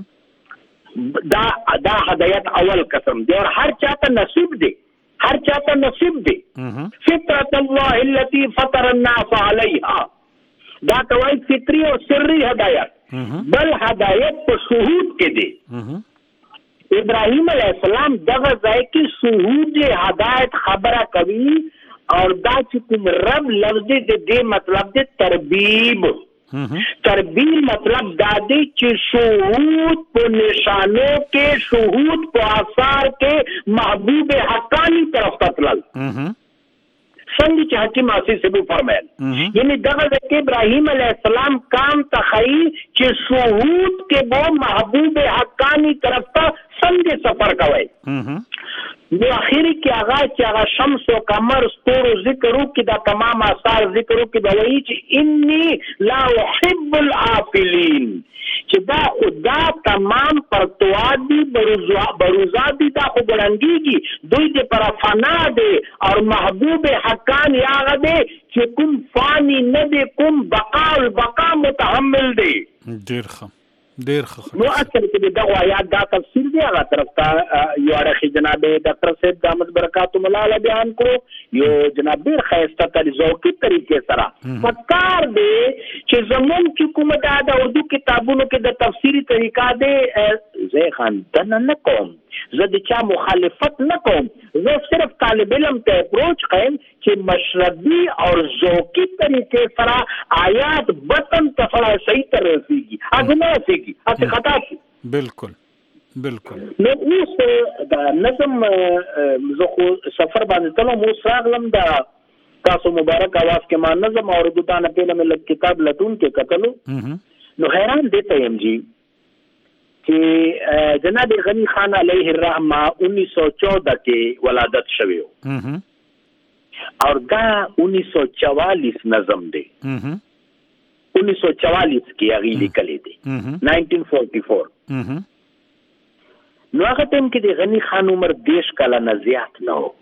دا ہدایت اول قسم دی اور ہر چاہتا نصیب دے، ہر چاہتا نصیب دے. فطرت اللہ التي فطر الناس علیها دا کوئی فطری اور سری ہدایت. بل ہدایت کو شہود کے دے. ابراہیم علیہ السلام دغه ځای کې شهود هدایت خبره کوي اور دا چې کوم رب لفظ دې مطلب دې تربیب. تربیب مطلب دا دی چې شهود په نشانو کې، شهود په آثار کې محبوب حقانی طرف تطلل. څنګه چې حکیم عاصی سے فرمایل یعنی دغه ځکه ابراهیم علیه السلام کام تخی چې شهود کې وہ محبوب حقانی طرف ته څنګه سفر کوي. نو اخیری کې هغه چې هغه شمس او قمر ستورو ذکر وکړي دا تمام آثار ذکر وکړي دا وایي چې انی لا احب العافلین چې دا خدا تمام پرتوادی بروزادی دا خو ګړنګيږي دوی دې پر فنا دي اور محبوب حقان یاغه دي چې کوم فانی نه دي کوم بقا متحمل دي. ډیر ښه ډیر ښه. نو اصل کې دغه آیات دا تفسیر دی هغه طرف ته یو اړخ جناب ډاکټر صاحب دامت برکاتهم الله بیان کړو یو جناب ډیر خاصه طریقې ذوقي طریقې سره فکر دی چې زمون چې کومه د اردو کتابونو کې د تفسیری طریقہ دی زه خان دنه نه کوم، زه د چا مخالفت نه کوم، زه صرف طالب علم ته اپروچ کوم چې مشربي اور ذوقي طریقې سره آیات بطن تفلا صحیح طرح رسیږي اګه نه رسیږي اته خطا شي. بالکل بالکل. نو اوس دا نظم زه خو سفر باندې تلم اوس راغلم دا تاسو مبارک आवाज کې ما نظم اور دتانه په لمه کتاب لټون کې کتلو نو حیران دي ته يم جی چې جناب غنی خان علیه الرحمه 1914 کې ولادت شوی اور دا 1944 نظم دی 1944 کې هغه لیکلې دي 1944 نو هغه ټیم کې د غنی خان عمر 10 کاله نه زیات نه و.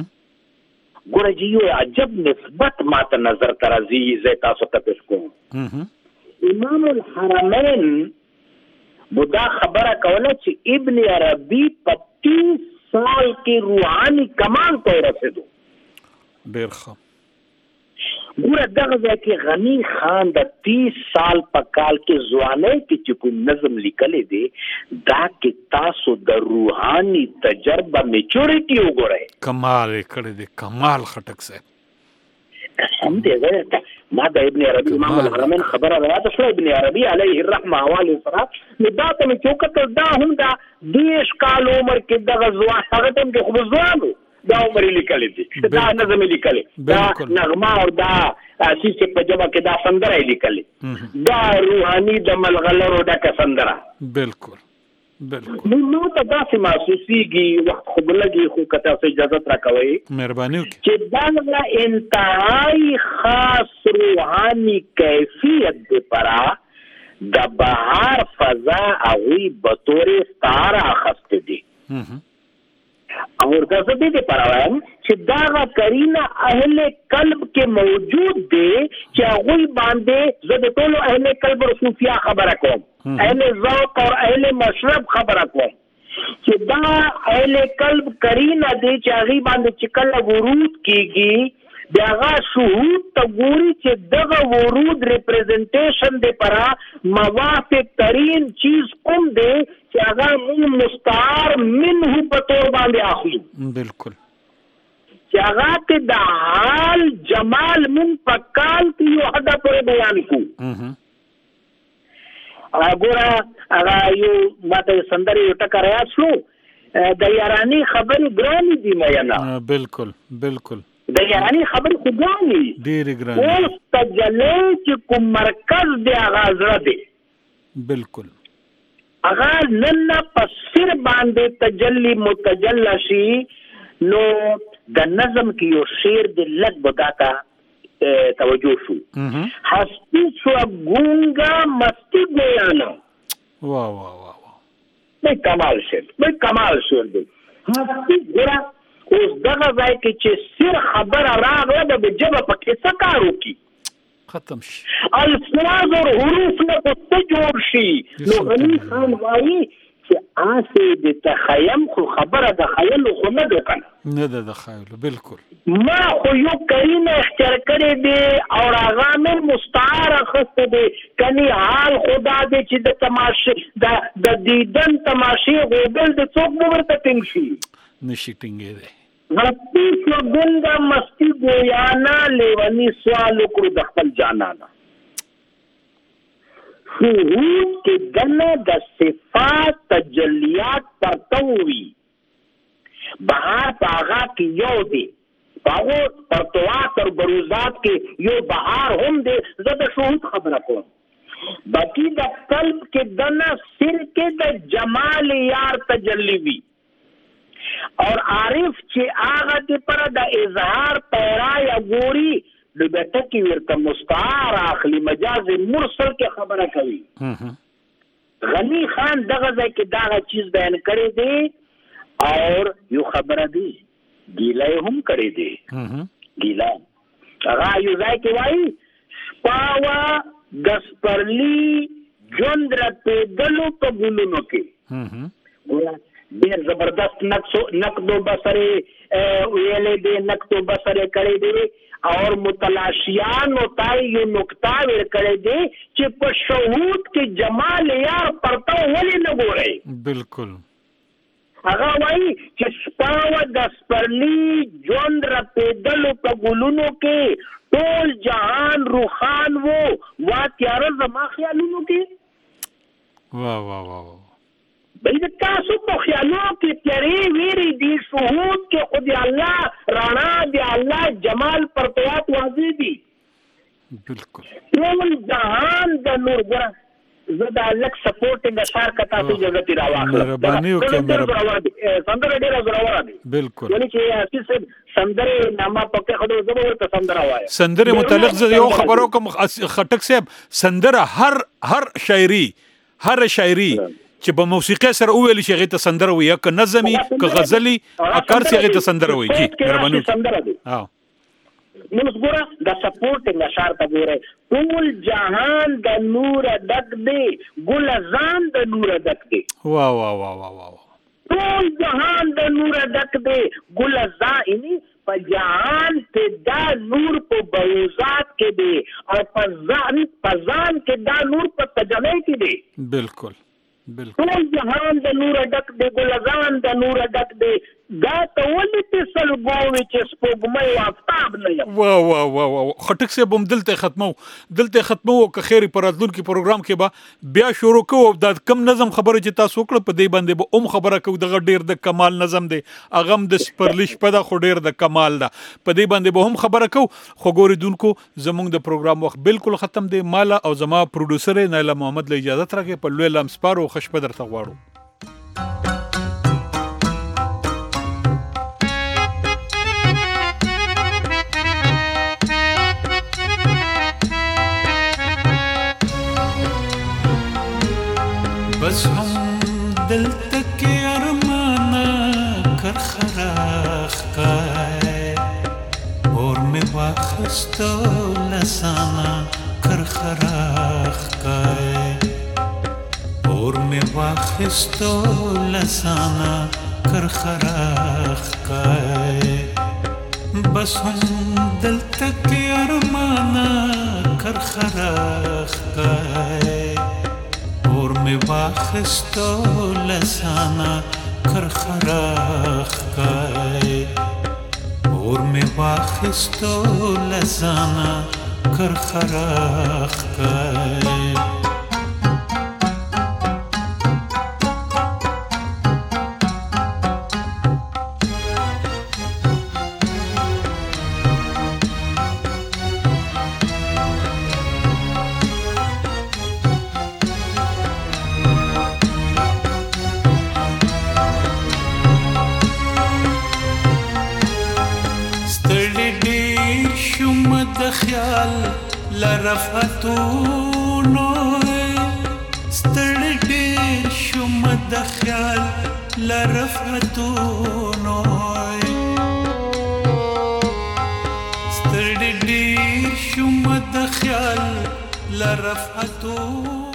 ګوره جی یو عجب نسبت ماته نظر ترازی زه تاسو ته پیش کوم. امام الحرمین بدا خبره کوله چې ابن عربی 25 سال کې روحانی کمال ته رسیدو. ډیر ښه. ګوره دغه ځای کې غنی خان د 30 سال په کال کې ځوانۍ کې چې کوم نظم لیکلی دی دا کې تاسو د روحاني تجربه میچورټي وګورئ. کمال یې کړی دی، کمال خټک صاحب. هم دې ما د ابن عربی امام الحرمین خبره راته شو ابن عربی علیه الرحمه حواله سره نو دا ته چوکته دا هم دا 10 کال عمر کې دغه ځوان هغه ټیم کې خو ځوانو دا عمر لیکلی دی دا نظم لیکلی دا نغمه او دا سیسه په جواب کې دا سندره لیکلی دا روحاني د ملغلرو د سندره. بالکل بالکل. نو ته داسې محسوسیږي وخت خو بلګي خو کته سه اجازه راکوي مهرباني وکړئ چې دا انتهایی خاص روحاني کیفیت دی پرا د بهار فضا اوی بطور ستاره اخسته دي اور دا زده دې پراوام چې دا کرینا اهل قلب کې موجود دي چې هغه باندې زده ټول اهل قلب او صوفیا خبره کوم اهل ذوق اور اهل مشرب خبره کوم چې دا اهل قلب کرینا دي چې هغه باندې چې کله ورود کیږي دغه شهود ته ګوري چې دغه ورود ریپرزنټیشن دی پرا موافق ترین چیز کوم دی چې هغه موږ مستعار منه په تور باندې اخلو. بالکل. چې هغه ته د حال جمال من پکال کې یو حدا پورې بیان کو. هغه یو ماته سندري یو ټکر یا شو د یارانی خبرې ګرانی دی مې نه. بالکل بالکل. د یارانې خبرې خو ګرانې ډېرې ګرانې اوس تجلی چې کوم مرکز دی هغه زړه دی بالکل هغه نن په سر باندې تجلی متجلی شي نو د نظم کې یو شعر د لږ بداتا توجه شو هستی شو گونگا مستی گویانا واه واه واه بے کمال شعر دی هستی ګوره اوس دغه ځای کې چې سر خبره راغله د جبه پکې څه کار وکړي ختم شي الفاظ اور حروف نه څه جوړ شي نو غني خان وایي چې آسه د تخیم خو خبره د خیال خو نه ده کنه نه ده د خیال بالکل ما خو یو کریم اختیار کړی دی او هغه مې مستعار خسته دی کني حال خدا دې چې د تماشې د دیدن تماشې غوبل د څوک ورته ټینګ شي نشي ټینګې دی غلطی شو ګنګا مستی ګویانا لیونی سوال وکړو د خپل جانانا شهود کې دنه د صفات تجلیات پرتوي بهار پاغا کې یو دی باغو پرتوات اور بروزات کې یو بهار هم دی زه د شهود خبره کوم باقی د قلب کې دنه سر کې د جمال یار تجلی وی اور عارف چې هغه دې پر د اظهار پیرا یا ګوري د بیٹه کې ورته مستعار اخلي مجاز مرسل کې خبره کوي غنی خان دغه ځای کې دغه چیز بیان کړی دی اور یو خبره دی ګیله هم کړی دی ګیله هغه یو ځای کې وایي پاوا دسپرلی ژوند را پیدلو په ګلونو کې ډیر زبردست نقد و بصره ویلې دي نقد و بصره کړی دی اور متلاشیان ہوتای یو نقطه ور کړی دی چې په شهود کې جمال یار پرته ولې نه ګوري بالکل هغه وایي چې شپاوه د سپرلی ژوند را پیدلو په ګلونو کې ټول جهان روخان وو وا تیار زما خیالونو کې واه واه واه بل تاسو په خیالو کې تیرې ویری دي شهود کې خدای الله رانا دی الله جمال پرتوات واضح دي بالکل ټول جهان د نور ګره زدا لک سپورټینګ اشار کتا ته ضرورت راوخله مهرباني وکړه سندره ډیره ضرورت دي بالکل یعنی چې اساس سندره نامه پکې خدای زبر ته سندره وایي سندره متعلق زه یو خبرو کوم خټک صاحب سندره هر شاعري چې په موسیقي سره ویل شي غته سندره وي که نظمي که غزلي اکر سي غته سندره وي جی مهرباني ها نو ګوره د سپورټینګ اشار ته ګوره ټول جهان د نور ډک دی ګلزان د نور ډک دی واه واه واه واه ټول جهان د نور ډک دی ګلزان یعنی په جهان کې دا نور په بوزات کې دی او په ځان کې دا نور په تجلی کې دی بالکل ټول جهان د نور ډک دی ګلزان د نور ډک دی دا ته ولې تسل ګوي چې سپوږمۍ او آفتاب نه یم واه واه واه خټک صاحب هم دلته ختمو که خیر پر راتلونکي پروګرام کې به بیا شروع کوو د کم نظم خبره چې تاسو وکړه په دې باندې به خبره کوو دغه ډیر د کمال نظم دی اغم د سپرلیش په د خو ډیر د کمال ده په دې باندې به هم خبره کوو خو ګوریدونکو زموږ د پروګرام وخت بالکل ختم دی مالا او زما پروډوسر نایله محمد له اجازه راکې په لوی لمسپارو خوش په درته غواړو بس هم دل تک ارمانا کر خراخ کائے اور میں واخستو لسانا کر خراخ کائے اور میں واخستو لسانا کر خراخ کائے بس هم دل تک ارمانا کر خراخ کائے اور میں واخستو لسانا کر خراخ کائے اور میں واخستو لسانا کر خراخ کائے لرفتونو ستړي ډېر شوم د خیال لرفتونو ستړي ډېر شوم د خیال لرفتونو